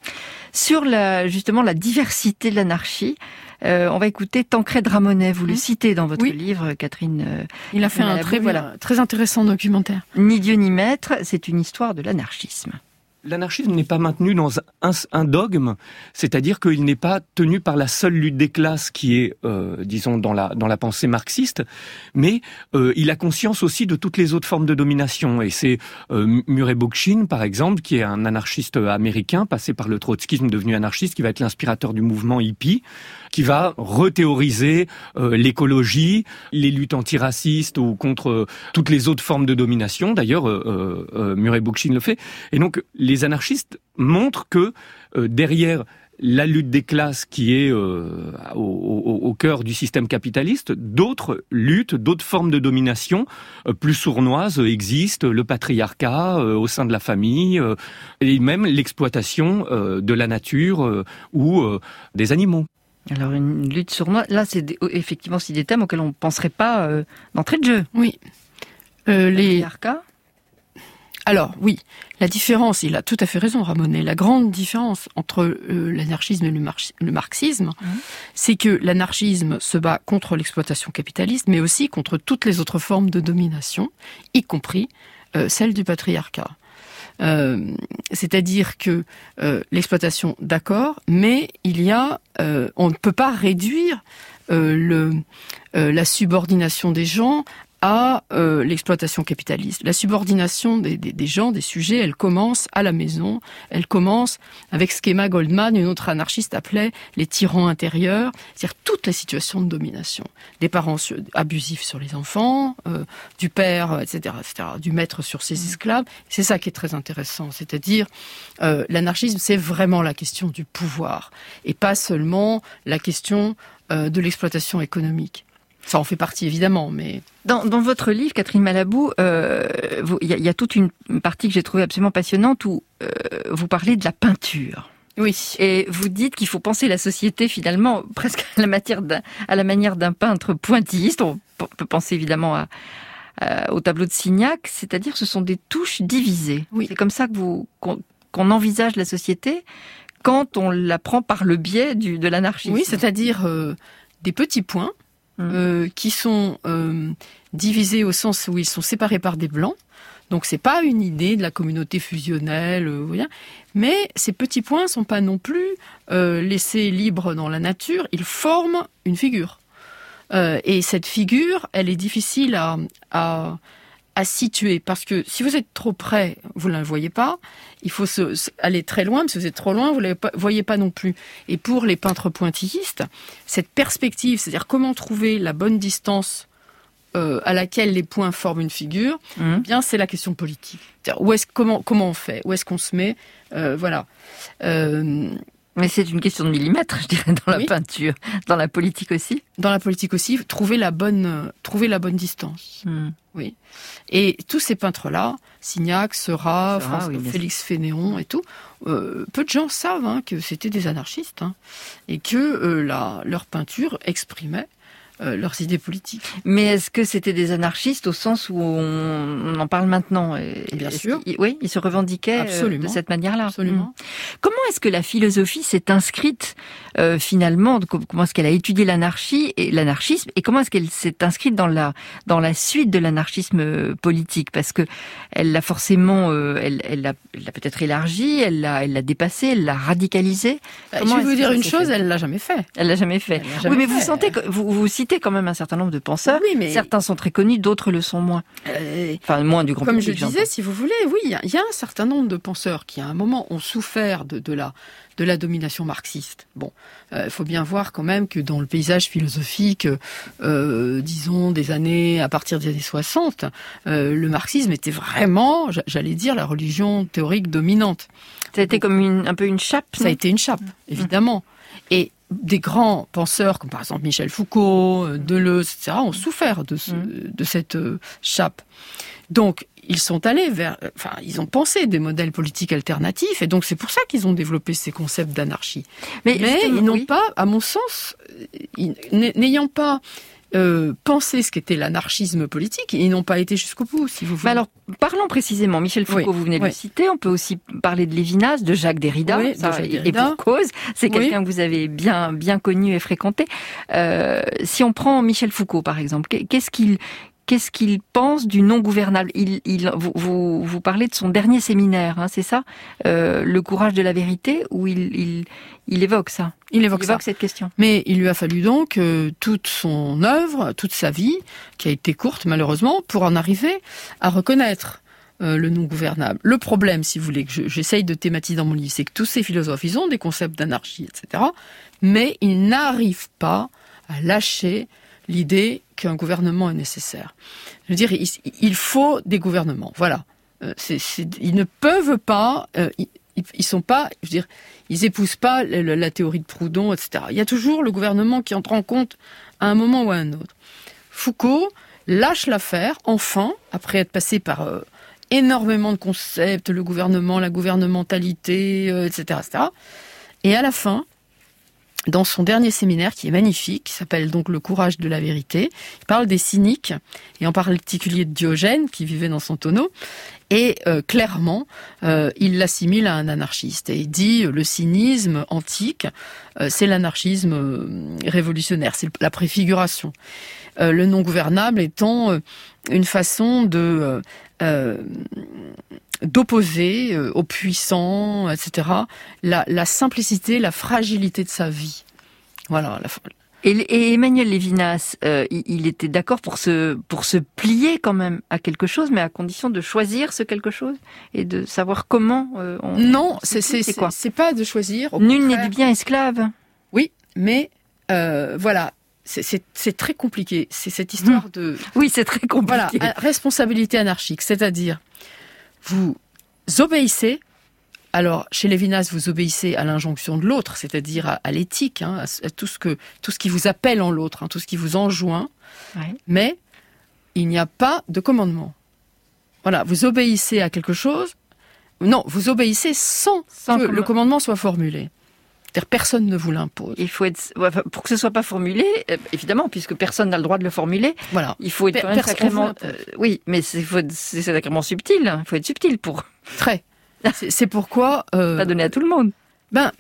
Sur la, justement la diversité de l'anarchie, euh, on va écouter Tancrède Ramonet. Vous mmh. le citez dans votre oui. livre, Catherine. Euh, Il a fait un très, voilà. très intéressant documentaire. Ni Dieu ni maître, c'est une histoire de l'anarchisme. L'anarchisme n'est pas maintenu dans un, un dogme, c'est-à-dire qu'il n'est pas tenu par la seule lutte des classes qui est, euh, disons, dans la dans la pensée marxiste, mais euh, il a conscience aussi de toutes les autres formes de domination. Et c'est euh, Murray Bookchin, par exemple, qui est un anarchiste américain, passé par le trotskisme, devenu anarchiste, qui va être l'inspirateur du mouvement hippie, qui va rethéoriser euh, l'écologie, les luttes antiracistes ou contre euh, toutes les autres formes de domination. D'ailleurs, euh, euh, Murray Bookchin le fait. Et donc, les Les anarchistes montrent que euh, derrière la lutte des classes qui est euh, au, au, au cœur du système capitaliste, d'autres luttes, d'autres formes de domination euh, plus sournoises existent, le patriarcat euh, au sein de la famille, euh, et même l'exploitation euh, de la nature euh, ou euh, des animaux. Alors une lutte sournoise, là c'est des, effectivement c'est des thèmes auxquels on ne penserait pas euh, d'entrée de jeu. Oui. Euh, le patriarcat. Alors, oui, la différence, il a tout à fait raison, Ramonet, la grande différence entre euh, l'anarchisme et le, mar- le marxisme, mmh. c'est que l'anarchisme se bat contre l'exploitation capitaliste, mais aussi contre toutes les autres formes de domination, y compris euh, celle du patriarcat. Euh, c'est-à-dire que euh, l'exploitation, d'accord, mais il y a, euh, on ne peut pas réduire euh, le, euh, la subordination des gens à euh, l'exploitation capitaliste. La subordination des, des, des gens, des sujets, elle commence à la maison, elle commence avec ce qu'Emma Goldman, une autre anarchiste, appelait les tyrans intérieurs, c'est-à-dire toutes les situations de domination. Des parents sur, abusifs sur les enfants, euh, du père, et cetera, et cetera, du maître sur ses esclaves. C'est ça qui est très intéressant, c'est-à-dire euh, l'anarchisme, c'est vraiment la question du pouvoir, et pas seulement la question euh, de l'exploitation économique. Ça en fait partie, évidemment, mais... Dans, dans votre livre, Catherine Malabou, euh, il y, y a toute une partie que j'ai trouvée absolument passionnante où euh, vous parlez de la peinture. Oui. Et vous dites qu'il faut penser la société finalement presque à la, matière d'un, à la manière d'un peintre pointilliste. On peut penser évidemment à, à, au tableau de Signac, c'est-à-dire ce sont des touches divisées. Oui. C'est comme ça que vous, qu'on, qu'on envisage la société quand on la prend par le biais du, de l'anarchisme. Oui, c'est-à-dire euh, des petits points mmh. euh, qui sont euh, divisés au sens où ils sont séparés par des blancs. Donc c'est pas une idée de la communauté fusionnelle, euh, rien. Mais ces petits points sont pas non plus euh, laissés libres dans la nature. Ils forment une figure. Euh, et cette figure, elle est difficile à, à, à situer parce que si vous êtes trop près, vous ne la voyez pas. Il faut se, se, aller très loin, parce que si vous êtes trop loin, vous ne la voyez pas non plus. Et pour les peintres pointillistes, cette perspective, c'est-à-dire comment trouver la bonne distance Euh, à laquelle les points forment une figure, mmh. eh bien c'est la question politique. C'est-à-dire, où est-ce, comment, comment on fait, où est-ce qu'on se met, euh, voilà. Euh, Mais c'est une question de millimètres, je dirais, dans la oui. peinture, dans la politique aussi. Dans la politique aussi, trouver la bonne, euh, trouver la bonne distance. Mmh. Oui. Et tous ces peintres-là, Signac, Seurat, France, oui, Félix Fénéon et tout, euh, peu de gens savent hein, que c'était des anarchistes hein, et que euh, la, leur peinture exprimait Euh, leurs idées politiques. Mais est-ce que c'était des anarchistes au sens où on, on en parle maintenant? Bien est-ce sûr. Qu'ils, oui, ils se revendiquaient Absolument. de cette manière-là. Absolument. Mmh. Comment est-ce que la philosophie s'est inscrite euh, finalement? Comment est-ce qu'elle a étudié l'anarchie et l'anarchisme et comment est-ce qu'elle s'est inscrite dans la dans la suite de l'anarchisme politique? Parce que elle l'a forcément, euh, elle, elle l'a, elle l'a peut-être élargi, elle l'a, elle l'a dépassé, elle l'a radicalisé. Bah, je vais vous dire une chose, fait elle l'a jamais fait. Elle l'a jamais fait. L'a jamais oui, mais fait. vous sentez que vous, vous citez quand même un certain nombre de penseurs. Oui, mais certains sont très connus, d'autres le sont moins. Euh, enfin, moins du grand comme public. Comme je disais, si vous voulez, oui, il y, y a un certain nombre de penseurs qui, à un moment, ont souffert de, de la de la domination marxiste. Bon, il euh, faut bien voir quand même que dans le paysage philosophique, euh, disons des années à partir des années soixante, euh, le marxisme était vraiment, j'allais dire, la religion théorique dominante. Ça a été comme une, un peu une chape. Ça a été une chape, évidemment. Et des grands penseurs, comme par exemple Michel Foucault, Deleuze, et cetera, ont souffert de, ce, mmh. de cette euh, chape. Donc, ils sont allés vers... Enfin, ils ont pensé des modèles politiques alternatifs, et donc c'est pour ça qu'ils ont développé ces concepts d'anarchie. Mais, Mais ils n'ont oui. pas, à mon sens, ils, n'ayant pas... Euh, penser ce qu'était l'anarchisme politique, ils n'ont pas été jusqu'au bout, si vous voulez. Mais alors, parlons précisément. Michel Foucault, oui, vous venez de oui. le citer. On peut aussi parler de Lévinas, de Jacques Derrida. Oui, ça, de Jacques et, Derrida. et pour cause, c'est oui. quelqu'un que vous avez bien, bien connu et fréquenté. Euh, si on prend Michel Foucault, par exemple, qu'est-ce qu'il... Qu'est-ce qu'il pense du non-gouvernable? il, il, vous, vous, vous parlez de son dernier séminaire, hein, c'est ça euh, Le courage de la vérité, où il, il, il évoque ça. Il évoque, il ça. évoque cette question. Mais il lui a fallu donc euh, toute son œuvre, toute sa vie, qui a été courte malheureusement, pour en arriver à reconnaître euh, le non-gouvernable. Le problème, si vous voulez, que je, j'essaye de thématiser dans mon livre, c'est que tous ces philosophes, ils ont des concepts d'anarchie, et cetera, mais ils n'arrivent pas à lâcher l'idée qu'un gouvernement est nécessaire. Je veux dire, il, il faut des gouvernements. Voilà. Euh, c'est, c'est, ils ne peuvent pas. Euh, ils, ils sont pas. Je veux dire, ils épousent pas la, la théorie de Proudhon, et cetera. Il y a toujours le gouvernement qui entre en compte à un moment ou à un autre. Foucault lâche l'affaire, enfin, après être passé par euh, énormément de concepts, le gouvernement, la gouvernementalité, euh, et cetera, et cetera. Et à la fin, dans son dernier séminaire, qui est magnifique, qui s'appelle donc Le courage de la vérité, il parle des cyniques, et en particulier de Diogène, qui vivait dans son tonneau, et euh, clairement, euh, il l'assimile à un anarchiste. Et il dit, euh, le cynisme antique, euh, c'est l'anarchisme euh, révolutionnaire, c'est la préfiguration. Euh, le non-gouvernable étant euh, une façon de... Euh, euh, d'opposer euh, aux puissants, et cetera, la, la simplicité, la fragilité de sa vie. Voilà. La... Et, et Emmanuel Lévinas, euh, il, il était d'accord pour se, pour se plier quand même à quelque chose, mais à condition de choisir ce quelque chose et de savoir comment euh, on... Non, c'est, c'est, c'est, quoi c'est pas de choisir. Nul n'est du bien esclave. Oui, mais euh, voilà. C'est, c'est, c'est très compliqué. C'est cette histoire mmh. de... Oui, c'est très compliqué. Voilà, responsabilité anarchique, c'est-à-dire... Vous obéissez, alors chez Lévinas, vous obéissez à l'injonction de l'autre, c'est-à-dire à, à l'éthique, hein, à, à tout ce que tout ce qui vous appelle en l'autre, hein, tout ce qui vous enjoint, ouais. Mais il n'y a pas de commandement. Voilà, vous obéissez à quelque chose, Non, vous obéissez sans, Sans que comm- le commandement soit formulé. C'est-à-dire personne ne vous l'impose. Il faut être, ouais, enfin, pour que ce soit pas formulé, euh, évidemment, puisque personne n'a le droit de le formuler, Voilà. il faut être Per- quand même personne- sacrément, on vous euh, oui, mais c'est, faut, c'est sacrément subtil. Il faut être subtil pour Très. C'est, c'est pourquoi... euh, pas donner à tout le monde. Ben,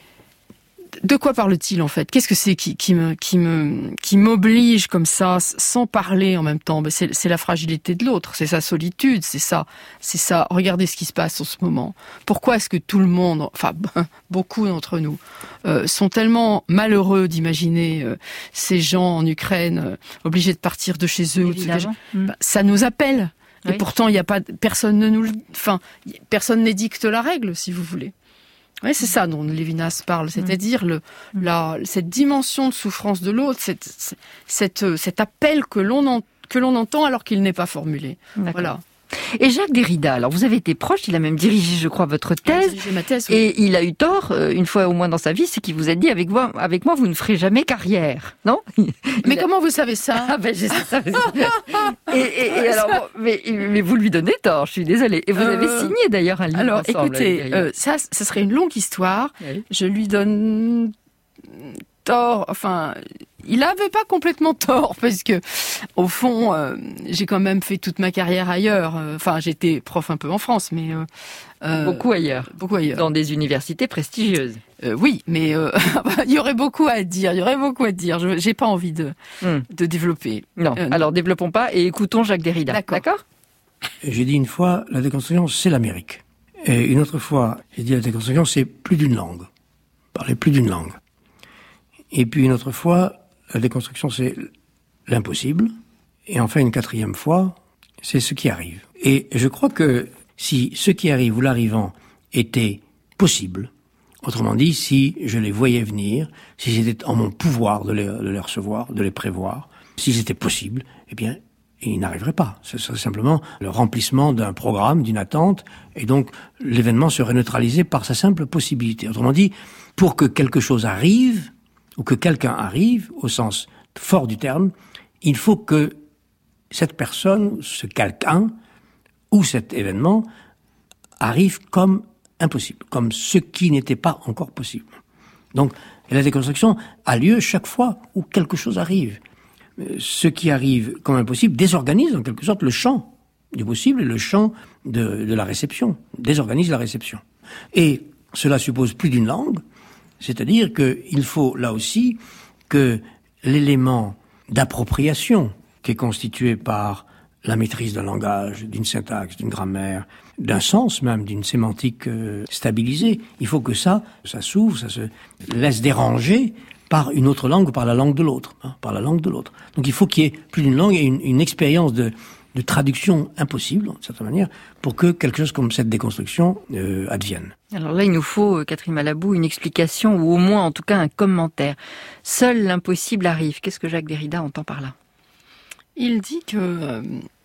de quoi parle-t-il en fait ? Qu'est-ce que c'est qui, qui me, qui me, qui m'oblige comme ça, sans parler en même temps ? Ben c'est, c'est la fragilité de l'autre, c'est sa solitude, c'est ça, c'est ça. Regardez ce qui se passe en ce moment. Pourquoi est-ce que tout le monde, enfin beaucoup d'entre nous, euh, sont tellement malheureux d'imaginer euh, ces gens en Ukraine euh, obligés de partir de chez eux ou de se Évidemment. Mm. Ben, ça nous appelle. Et Oui. pourtant, il n'y a pas, personne ne nous, le- enfin, personne n'édicte la règle, si vous voulez. Oui, c'est ça dont Lévinas parle, c'est-à-dire le, la, cette dimension de souffrance de l'autre, cette, cette, cet appel que l'on, en, que l'on entend alors qu'il n'est pas formulé. D'accord. Voilà. Et Jacques Derrida, alors vous avez été proche, il a même dirigé, je crois, votre thèse. J'ai ma thèse. Oui. Et il a eu tort, euh, une fois au moins dans sa vie, c'est qu'il vous a dit, avec moi, avec moi vous ne ferez jamais carrière, non ? Mais comment vous savez ça ? Ah ben, je sais ça. et, et, et alors, bon, mais, mais vous lui donnez tort, je suis désolée. Et vous Euh, avez signé d'ailleurs un livre Alors, ensemble, avec écoutez, Derrida. euh, ça, ce serait une longue histoire. Oui. Je lui donne tort. Enfin, il avait pas complètement tort parce que, au fond, euh, j'ai quand même fait toute ma carrière ailleurs. Euh, Enfin, j'étais prof un peu en France, mais euh, euh, Beaucoup ailleurs, beaucoup ailleurs. dans des universités prestigieuses. Euh, oui, mais euh, il y aurait beaucoup à dire. Il y aurait beaucoup à dire. Je j'ai pas envie de Hmm. de développer. Non, Euh, non. alors développons pas et écoutons Jacques Derrida. D'accord. D'accord ? J'ai dit une fois, la déconstruction, c'est l'Amérique. Et une autre fois, j'ai dit la déconstruction, c'est plus d'une langue. Parler plus d'une langue. Et puis une autre fois, la déconstruction, c'est l'impossible. Et enfin, une quatrième fois, c'est ce qui arrive. Et je crois que si ce qui arrive ou l'arrivant était possible, autrement dit, si je les voyais venir, si c'était en mon pouvoir de les, de les recevoir, de les prévoir, si c'était possible, eh bien, il n'arriverait pas. Ce serait simplement le remplissement d'un programme, d'une attente, et donc l'événement serait neutralisé par sa simple possibilité. Autrement dit, pour que quelque chose arrive, ou que quelqu'un arrive, au sens fort du terme, il faut que cette personne, ce quelqu'un, ou cet événement, arrive comme impossible, comme ce qui n'était pas encore possible. Donc, la déconstruction a lieu chaque fois où quelque chose arrive. Ce qui arrive comme impossible désorganise en quelque sorte le champ du possible et le champ de, de la réception, désorganise la réception. Et cela suppose plus d'une langue, c'est-à-dire qu'il faut là aussi que l'élément d'appropriation qui est constitué par la maîtrise d'un langage, d'une syntaxe, d'une grammaire, d'un sens même, d'une sémantique euh, stabilisée, il faut que ça, ça s'ouvre, ça se laisse déranger par une autre langue ou par la langue de l'autre, hein, par la langue de l'autre. Donc il faut qu'il y ait plus d'une langue et une, une expérience de, de traduction impossible, d'une certaine manière, pour que quelque chose comme cette déconstruction euh, advienne. Alors là, il nous faut, euh, Catherine Malabou, une explication ou au moins, en tout cas, un commentaire. Seul l'impossible arrive. Qu'est-ce que Jacques Derrida entend par là ? Il dit que euh,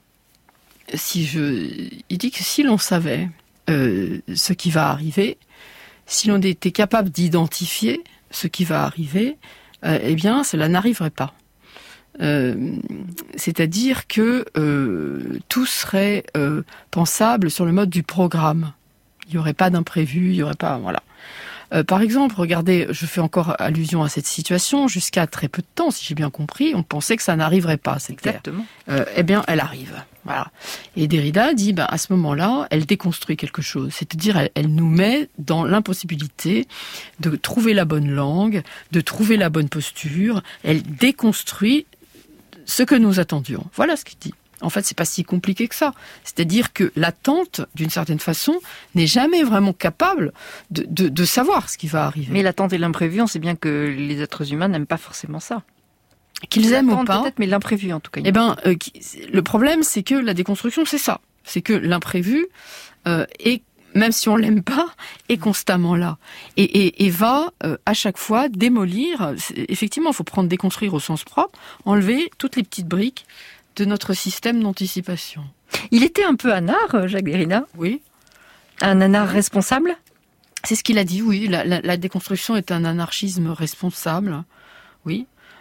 si je, il dit que si l'on savait euh, ce qui va arriver, si l'on était capable d'identifier ce qui va arriver, euh, eh bien, cela n'arriverait pas. Euh, c'est-à-dire que euh, tout serait euh, pensable sur le mode du programme. Il n'y aurait pas d'imprévu, il n'y aurait pas, voilà. Euh, par exemple, regardez, je fais encore allusion à cette situation. Jusqu'à très peu de temps, si j'ai bien compris, on pensait que ça n'arriverait pas, c'est clair. Exactement. Euh, eh bien, elle arrive. Voilà. Et Derrida dit, ben, à ce moment-là, elle déconstruit quelque chose. C'est-à-dire, elle, elle nous met dans l'impossibilité de trouver la bonne langue, de trouver la bonne posture. Elle déconstruit ce que nous attendions. Voilà ce qu'il dit. En fait, c'est pas si compliqué que ça. C'est-à-dire que l'attente, d'une certaine façon, n'est jamais vraiment capable de, de, de savoir ce qui va arriver. Mais l'attente et l'imprévu, on sait bien que les êtres humains n'aiment pas forcément ça. Qu'ils aiment ou L'attente pas. peut-être, mais l'imprévu en tout cas. Eh ben, euh, qui- le problème, c'est que la déconstruction, c'est ça. C'est que l'imprévu euh, est, même si on l'aime pas, est constamment là et, et, et va euh, à chaque fois démolir. c'est- Effectivement, il faut prendre déconstruire au sens propre, enlever toutes les petites briques de notre système d'anticipation. Il était un peu anard, Jacques Derrida. Oui. Un anard responsable. C'est ce qu'il a dit, oui. La, la, la déconstruction est un anarchisme responsable, oui.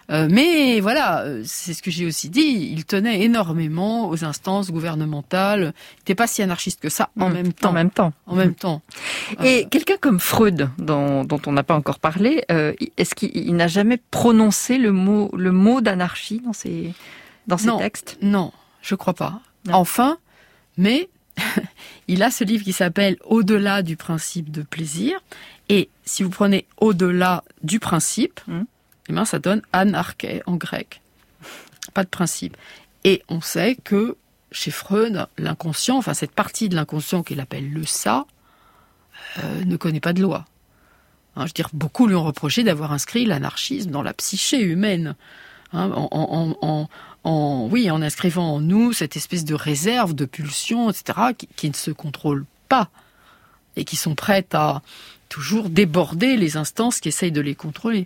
Euh, mais voilà, c'est ce que j'ai aussi dit, il tenait énormément aux instances gouvernementales. Il n'était pas si anarchiste que ça en mmh, même temps. En même temps. En même temps. Et euh, quelqu'un comme Freud, dont, dont on n'a pas encore parlé, euh, est-ce qu'il il n'a jamais prononcé le mot, le mot d'anarchie dans ses, dans ses non, textes? Non, je crois pas. Non. Enfin, mais il a ce livre qui s'appelle « Au-delà du principe de plaisir ». Et si vous prenez « Au-delà du principe mmh. », eh bien, ça donne « anarché » en grec. Pas de principe. Et on sait que chez Freud, l'inconscient, enfin cette partie de l'inconscient qu'il appelle le ça, euh, ne connaît pas de loi. Hein, je veux dire, beaucoup lui ont reproché d'avoir inscrit l'anarchisme dans la psyché humaine. Hein, en, en, en, en, oui, en inscrivant en nous cette espèce de réserve, de pulsion, et cetera, qui, qui ne se contrôlent pas et qui sont prêtes à toujours déborder les instances qui essayent de les contrôler.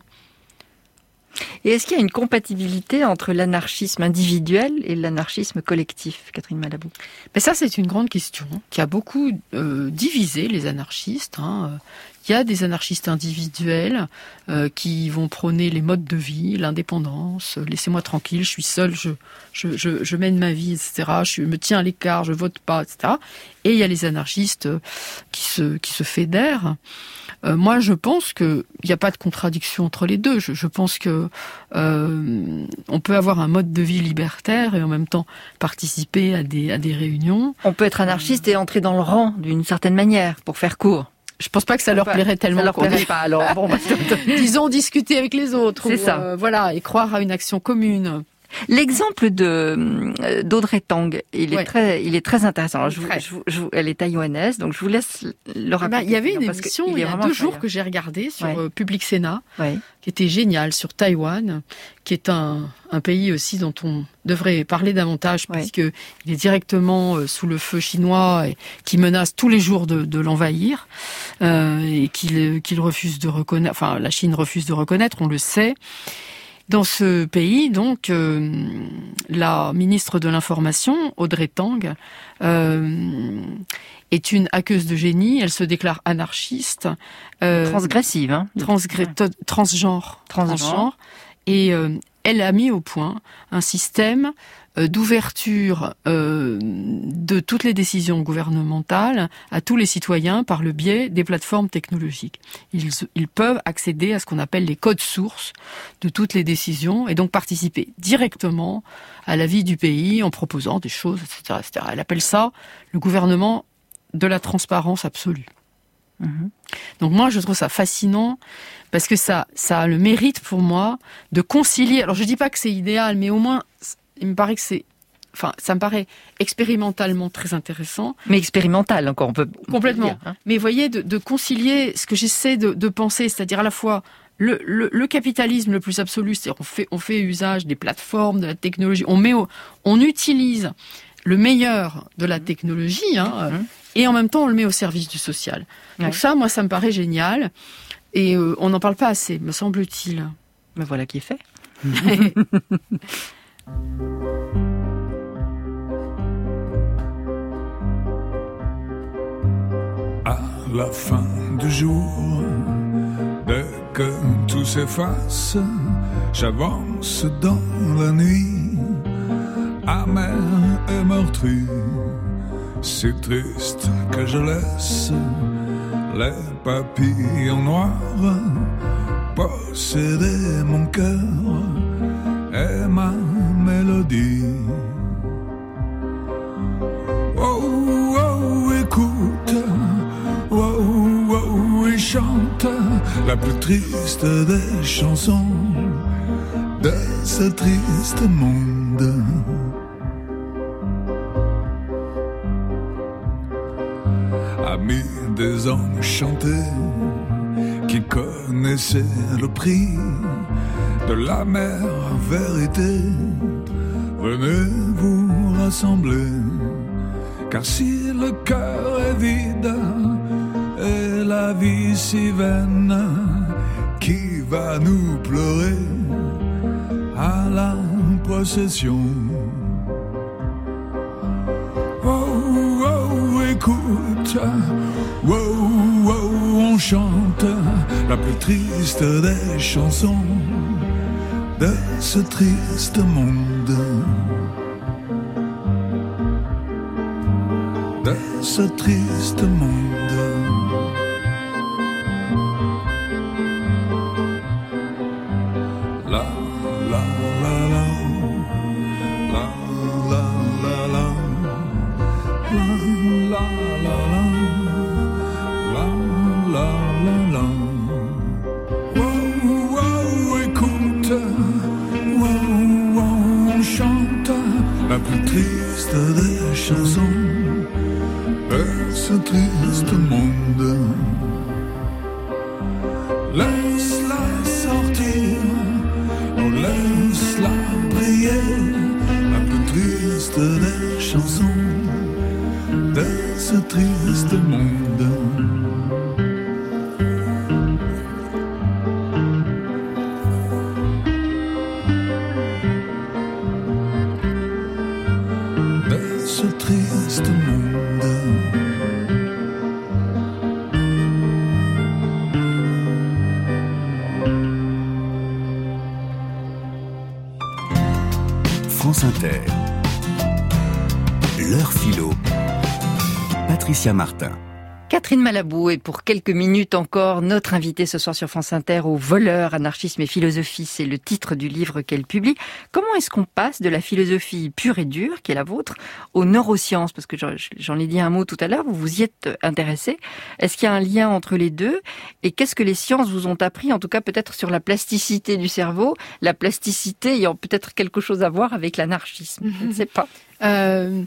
Et est-ce qu'il y a une compatibilité entre l'anarchisme individuel et l'anarchisme collectif, Catherine Malabou? Mais ça, c'est une grande question qui a beaucoup euh, divisé les anarchistes. Hein. Il y a des anarchistes individuels euh, qui vont prôner les modes de vie, l'indépendance, euh, laissez-moi tranquille, je suis seul, je, je, je, je mène ma vie, et cetera. Je me tiens à l'écart, je vote pas, et cetera. Et il y a les anarchistes qui se, qui se fédèrent. Euh, moi, je pense qu'il n'y a pas de contradiction entre les deux. Je, je pense que euh, on peut avoir un mode de vie libertaire et en même temps participer à des, à des réunions. On peut être anarchiste et entrer dans le rang d'une certaine manière, pour faire court. Je pense pas que ça leur plairait tellement. Ça leur plairait pas, alors bon. Bah, disons discuter avec les autres. C'est ou, ça. Euh, voilà, et croire à une action commune. L'exemple de d'Audrey Tang, il est ouais. très, il est très intéressant. Alors, je vous, je vous, je vous, elle est taïwanaise, donc je vous laisse le raconter. Il y avait une émission il y a deux jours que j'ai regardée sur ouais. Public Sénat, ouais. qui était géniale, sur Taïwan, qui est un un pays aussi dont on devrait parler davantage, ouais. puisque il est directement sous le feu chinois et qui menace tous les jours de, de l'envahir euh, et qu'il qu'il refuse de reconnaître. Enfin, la Chine refuse de reconnaître, on le sait. Dans ce pays, donc, euh, la ministre de l'Information, Audrey Tang, euh, est une hackeuse de génie. Elle se déclare anarchiste. Euh, Transgressive, hein transgré- transgenre. Transgenre. transgenre. Et euh, elle a mis au point un système euh, d'ouverture euh, de toutes les décisions gouvernementales à tous les citoyens par le biais des plateformes technologiques. Ils, ils peuvent accéder à ce qu'on appelle les codes sources de toutes les décisions et donc participer directement à la vie du pays en proposant des choses, et cetera, et cetera. Elle appelle ça le gouvernement de la transparence absolue. Mmh. Donc moi, je trouve ça fascinant parce que ça, ça a le mérite pour moi de concilier. Alors je dis pas que c'est idéal, mais au moins, il me paraît que c'est, enfin, ça me paraît expérimentalement très intéressant. Mais expérimental encore, on peut complètement. On peut dire, hein. Mais voyez, de, de concilier ce que j'essaie de, de penser, c'est-à-dire à la fois le, le, le capitalisme le plus absolu, c'est-à-dire on fait, on fait usage des plateformes, de la technologie, on met, au, on utilise le meilleur de la technologie, hein. Mmh. Et en même temps, on le met au service du social. Donc ouais. ça, moi, ça me paraît génial. Et euh, on n'en parle pas assez, me semble-t-il. Mais voilà qui est fait. À la fin du jour, dès que tout s'efface, j'avance dans la nuit, amère et meurtrie. C'est triste que je laisse les papillons noirs posséder mon cœur et ma mélodie. Oh, oh, écoute, oh, oh, il chante la plus triste des chansons de ce triste monde. Amis désenchantés qui connaissaient le prix de la mère vérité, venez vous rassembler, car si le cœur est vide et la vie si vaine, qui va nous pleurer à la procession? Oh, oh, écoute, oh, oh, on chante la plus triste des chansons de ce triste monde, de ce triste monde. La la la la, la la la la, la la la la, la la la la. Wow, wow, écoute, wow, wow, on chante la plus triste des chansons de ce triste monde. Laisse-la sortir, oh laisse-la briller, la plus triste des chansons de ce triste monde. De ce triste monde. France Inter. L'heure philo. Patricia Martin. Catherine Malabou est pour quelques minutes encore notre invitée ce soir sur France Inter au Voleurs, anarchisme et philosophie. C'est le titre du livre qu'elle publie. Comment est-ce qu'on passe de la philosophie pure et dure, qui est la vôtre, aux neurosciences? Parce que j'en ai dit un mot tout à l'heure, vous vous y êtes intéressé. Est-ce qu'il y a un lien entre les deux? Et qu'est-ce que les sciences vous ont appris, en tout cas peut-être sur la plasticité du cerveau, la plasticité ayant peut-être quelque chose à voir avec l'anarchisme? Je ne sais pas. Euh...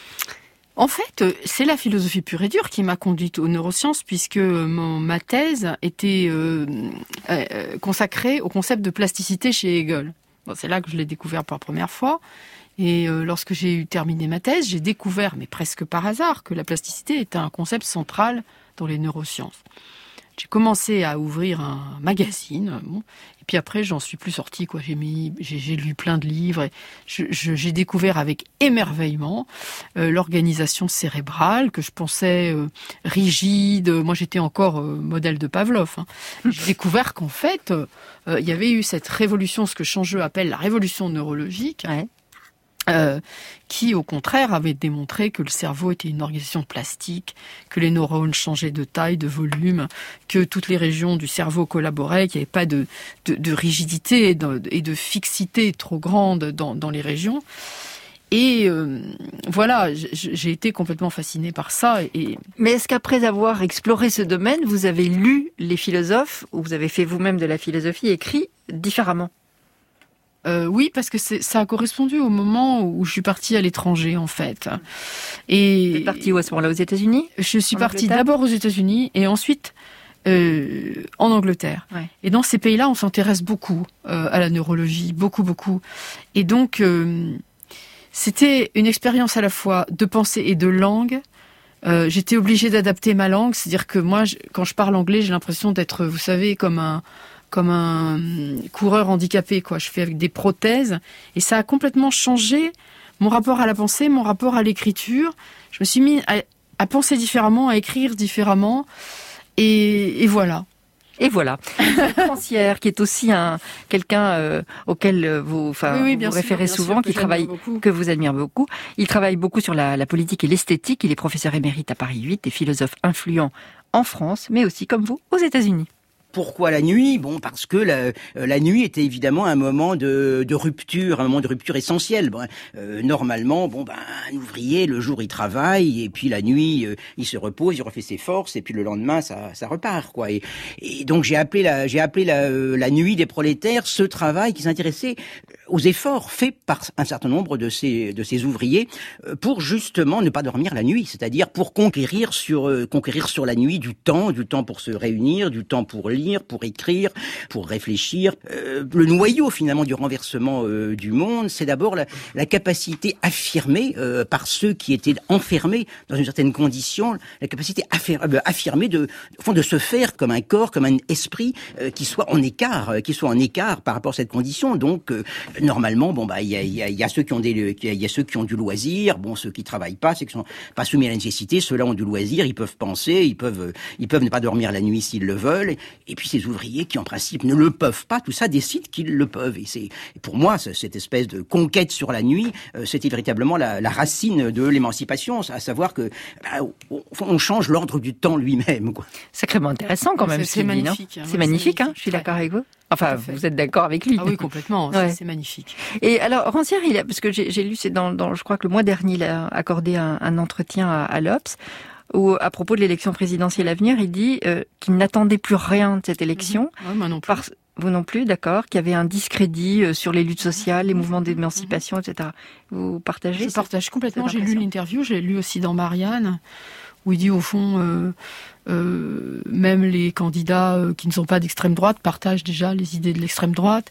En fait, c'est la philosophie pure et dure qui m'a conduite aux neurosciences, puisque mon, ma thèse était euh, euh, consacrée au concept de plasticité chez Hegel. Bon, c'est là que je l'ai découvert pour la première fois. Et euh, lorsque j'ai eu terminé ma thèse, j'ai découvert, mais presque par hasard, que la plasticité était un concept central dans les neurosciences. J'ai commencé à ouvrir un magazine, bon, et puis après j'en suis plus sortie, quoi. J'ai mis, j'ai, j'ai lu plein de livres, et je, je, j'ai découvert avec émerveillement euh, l'organisation cérébrale que je pensais euh, rigide. Moi j'étais encore euh, modèle de Pavlov. Hein. J'ai découvert qu'en fait euh, euh, il y avait eu cette révolution, ce que Changeux appelle la révolution neurologique. Ouais. Euh, qui au contraire avait démontré que le cerveau était une organisation plastique, que les neurones changeaient de taille, de volume, que toutes les régions du cerveau collaboraient, qu'il n'y avait pas de, de, de rigidité et de, et de fixité trop grande dans, dans les régions. Et euh, voilà, j'ai été complètement fascinée par ça. Et... Mais est-ce qu'après avoir exploré ce domaine, vous avez lu les philosophes, ou vous avez fait vous-même de la philosophie, écrit différemment? Euh, oui, parce que c'est, ça a correspondu au moment où je suis partie à l'étranger, en fait. Et vous êtes partie où à ce moment-là, aux États-Unis? Je suis partie d'abord aux États-Unis et ensuite euh, en Angleterre. Ouais. Et dans ces pays-là, on s'intéresse beaucoup euh, à la neurologie, beaucoup, beaucoup. Et donc, euh, c'était une expérience à la fois de pensée et de langue. Euh, j'étais obligée d'adapter ma langue, c'est-à-dire que moi, je, quand je parle anglais, j'ai l'impression d'être, vous savez, comme un comme un coureur handicapé, quoi. Je fais avec des prothèses et ça a complètement changé mon rapport à la pensée, mon rapport à l'écriture. Je me suis mis à, à penser différemment, à écrire différemment et, et voilà. Et voilà. Francière, qui est aussi un quelqu'un euh, auquel vous, enfin, oui, oui, vous sûr, référez souvent, qui travaille, beaucoup. que vous admirez beaucoup. Il travaille beaucoup sur la, la politique et l'esthétique. Il est professeur émérite à Paris huit et philosophe influent en France, mais aussi, comme vous, aux États-Unis. Pourquoi la nuit? Bon, parce que la, la nuit était évidemment un moment de, de rupture, un moment de rupture essentiel. Bon, euh, normalement, bon, ben, un ouvrier, le jour, il travaille, et puis la nuit, euh, il se repose, il refait ses forces, et puis le lendemain, ça, ça repart, quoi. Et, et donc, j'ai appelé la, j'ai appelé la, euh, la nuit des prolétaires ce travail qui s'intéressait aux efforts faits par un certain nombre de ces, de ces ouvriers euh, pour justement ne pas dormir la nuit, c'est-à-dire pour conquérir sur, euh, conquérir sur la nuit du temps, du temps pour se réunir, du temps pour lire, pour écrire, pour réfléchir. Euh, le noyau finalement du renversement euh, du monde, c'est d'abord la, la capacité affirmée euh, euh, par ceux qui étaient enfermés dans une certaine condition, la capacité affir- euh, affirmée de, au fond, de se faire comme un corps, comme un esprit euh, qui soit en écart, euh, qui soit en écart par rapport à cette condition. Donc, euh, normalement, bon bah, il y a, il y a, il y a ceux qui ont des, il y a ceux qui ont du loisir, bon, ceux qui travaillent pas, ceux qui sont pas soumis à la nécessité, ceux-là ont du loisir, ils peuvent penser, ils peuvent, ils peuvent ne pas dormir la nuit s'ils le veulent. Et puis ces ouvriers qui, en principe, ne le peuvent pas, tout ça décide qu'ils le peuvent. Et c'est, pour moi, cette espèce de conquête sur la nuit, euh, c'était véritablement la, la racine de l'émancipation, à savoir que bah, on change l'ordre du temps lui-même, quoi. Sacrément intéressant quand même. C'est, ce c'est qu'il magnifique. Dit, hein, c'est magnifique, hein, je suis d'accord avec vous. Enfin, vous êtes d'accord avec lui. Ah oui, complètement. Ouais. C'est, c'est magnifique. Et alors, Rancière, il a, parce que j'ai, j'ai lu, c'est dans, dans, je crois que le mois dernier, il a accordé un, un entretien à, à l'Obs, où, à propos de l'élection présidentielle à venir, il dit euh, qu'il n'attendait plus rien de cette élection. Mmh. Ouais, moi non plus. Par, vous non plus, d'accord, qu'il y avait un discrédit euh, sur les luttes sociales, les mouvements d'émancipation, et cetera. Vous partagez? Je partage complètement. J'ai lu lu l'interview, j'ai lu aussi dans Marianne, où il dit au fond, euh, euh, même les candidats euh, qui ne sont pas d'extrême droite partagent déjà les idées de l'extrême droite.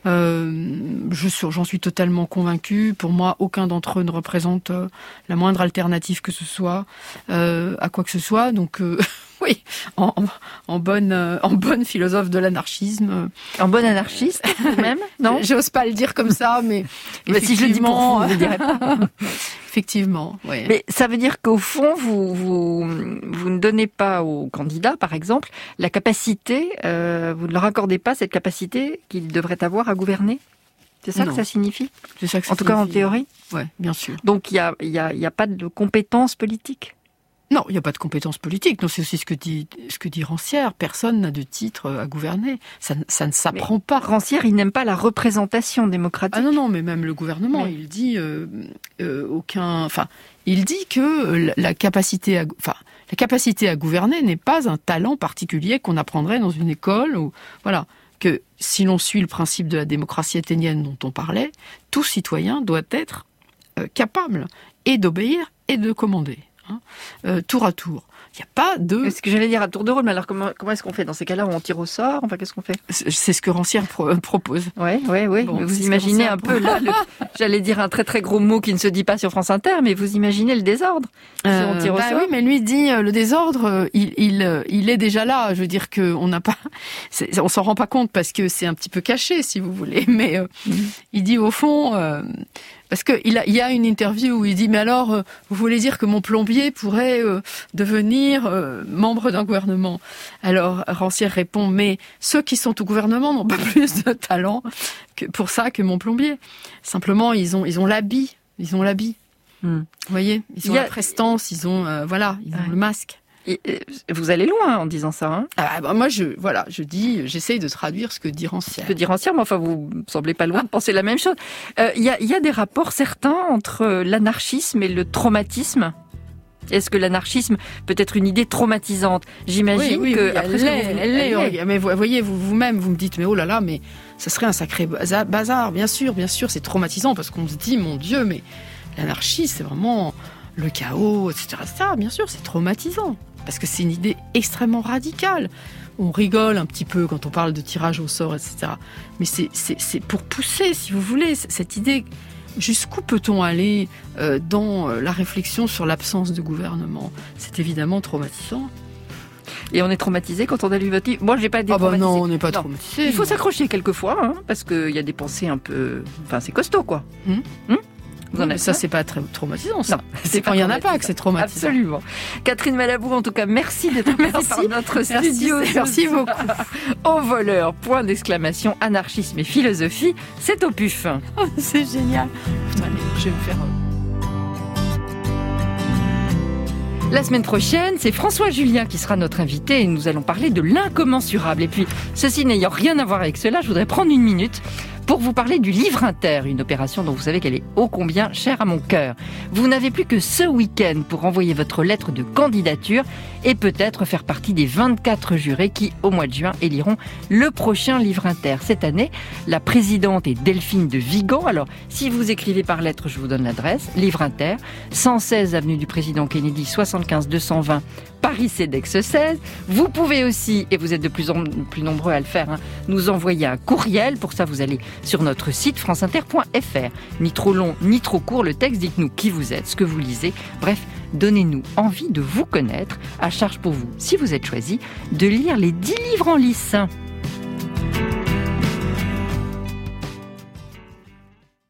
Euh, je suis, j'en suis totalement convaincue. Pour moi, aucun d'entre eux ne représente euh, la moindre alternative que ce soit euh, à quoi que ce soit. Donc, euh, oui, en, en bonne, euh, en bonne philosophe de l'anarchisme. En bonne anarchiste, même, non? J'ose pas le dire comme ça, mais bah, si je le dis pour vous, vous le direz pas. Effectivement, oui. Mais ça veut dire qu'au fond, vous, vous, vous ne donnez pas aux candidats, par exemple, la capacité, euh, vous ne leur accordez pas cette capacité qu'ils devraient avoir à gouverner? C'est ça non. que ça signifie? C'est ça que ça en tout signifie. cas, en théorie? Oui, bien sûr. Donc, il n'y a, y a, y a pas de compétences politiques? Non, il n'y a pas de compétences politiques. Non, c'est aussi ce que dit, ce que dit Rancière. Personne n'a de titre à gouverner. Ça, ça ne s'apprend mais pas. Rancière, il n'aime pas la représentation démocratique. Ah non, non, mais même le gouvernement, mais... il dit euh, euh, aucun. Enfin, il dit que la capacité à, enfin, la capacité à gouverner n'est pas un talent particulier qu'on apprendrait dans une école ou voilà. Que si l'on suit le principe de la démocratie athénienne dont on parlait, tout citoyen doit être euh, capable et d'obéir et de commander. Hein, euh, tour à tour. Il n'y a pas de... C'est ce que j'allais dire à tour de rôle, mais alors comment, comment est-ce qu'on fait dans ces cas-là où on tire au sort? Enfin, qu'est-ce qu'on fait? C'est ce que Rancière pro- propose. Oui, oui, oui. Bon, vous imaginez un peu, là, le, j'allais dire un très très gros mot qui ne se dit pas sur France Inter, mais vous imaginez le désordre si euh, on tire au bah sort? Oui, mais lui dit, euh, le désordre, euh, il, il, euh, il est déjà là. Je veux dire qu'on n'a pas... C'est, on s'en rend pas compte parce que c'est un petit peu caché, si vous voulez. Mais euh, mmh. il dit, au fond... Euh, Parce que il, a, il y a une interview où il dit, mais alors, euh, vous voulez dire que mon plombier pourrait euh, devenir euh, membre d'un gouvernement? Alors, Rancière répond, mais ceux qui sont au gouvernement n'ont pas plus de talent que pour ça que mon plombier. Simplement, ils ont, ils ont l'habit, ils ont l'habit. Hmm. Vous voyez, ils ont a... la prestance, ils ont, euh, voilà, ils ont ouais. le masque. Et, et, vous allez loin en disant ça, hein? Ah, bah, moi, je, voilà, je dis, j'essaye de traduire ce que dit Rancière. Ce que dit Rancière, mais enfin, vous me semblez pas loin de penser la même chose. Il euh, y, a, y a des rapports certains entre l'anarchisme et le traumatisme. Est-ce que l'anarchisme peut être une idée traumatisante? J'imagine oui, oui, que oui, après elle, ce l'est, que vous... elle, elle l'est. Mais vous voyez, vous, vous-même, vous me dites, mais oh là là, mais ça serait un sacré bazar. Bien sûr, bien sûr, c'est traumatisant parce qu'on se dit, mon Dieu, mais l'anarchie, c'est vraiment le chaos, et cetera, et cetera. Bien sûr, c'est traumatisant. Parce que c'est une idée extrêmement radicale. On rigole un petit peu quand on parle de tirage au sort, et cetera. Mais c'est, c'est, c'est pour pousser, si vous voulez, cette idée. Jusqu'où peut-on aller euh, dans la réflexion sur l'absence de gouvernement? C'est évidemment traumatisant. Et on est traumatisé quand on a lu votre livre. Moi, j'ai pas été ah bah traumatisé. Non, on n'est pas non. traumatisé. Il faut s'accrocher quelquefois, hein, parce qu'il y a des pensées un peu... Enfin, c'est costaud, quoi. Hum hum Vous en avez ça, c'est pas très traumatisant, ça. Non, c'est, c'est quand il n'y en a pas que c'est traumatisant. Absolument. Catherine Malabou, en tout cas, merci d'être passée par notre merci, studio. Merci beaucoup. Au voleur, point d'exclamation, anarchisme et philosophie, c'est au P U F. Oh, c'est génial. Putain, allez, je vais me faire... La semaine prochaine, c'est François Julien qui sera notre invité et nous allons parler de l'incommensurable. Et puis, ceci n'ayant rien à voir avec cela, je voudrais prendre une minute pour vous parler du Livre Inter, une opération dont vous savez qu'elle est ô combien chère à mon cœur. Vous n'avez plus que ce week-end pour envoyer votre lettre de candidature et peut-être faire partie des vingt-quatre jurés qui, au mois de juin, éliront le prochain Livre Inter. Cette année, la présidente est Delphine de Vigan. Alors, si vous écrivez par lettre, je vous donne l'adresse. Livre Inter, cent seize avenue du Président Kennedy, soixante-quinze deux cent vingt, Paris-Cedex seize. Vous pouvez aussi, et vous êtes de plus en plus nombreux à le faire, hein, nous envoyer un courriel. Pour ça, vous allez sur notre site franceinter point f r. Ni trop long, ni trop court le texte, dites-nous qui vous êtes, ce que vous lisez, bref, donnez-nous envie de vous connaître. À charge pour vous, si vous êtes choisi, de lire les dix livres en lice.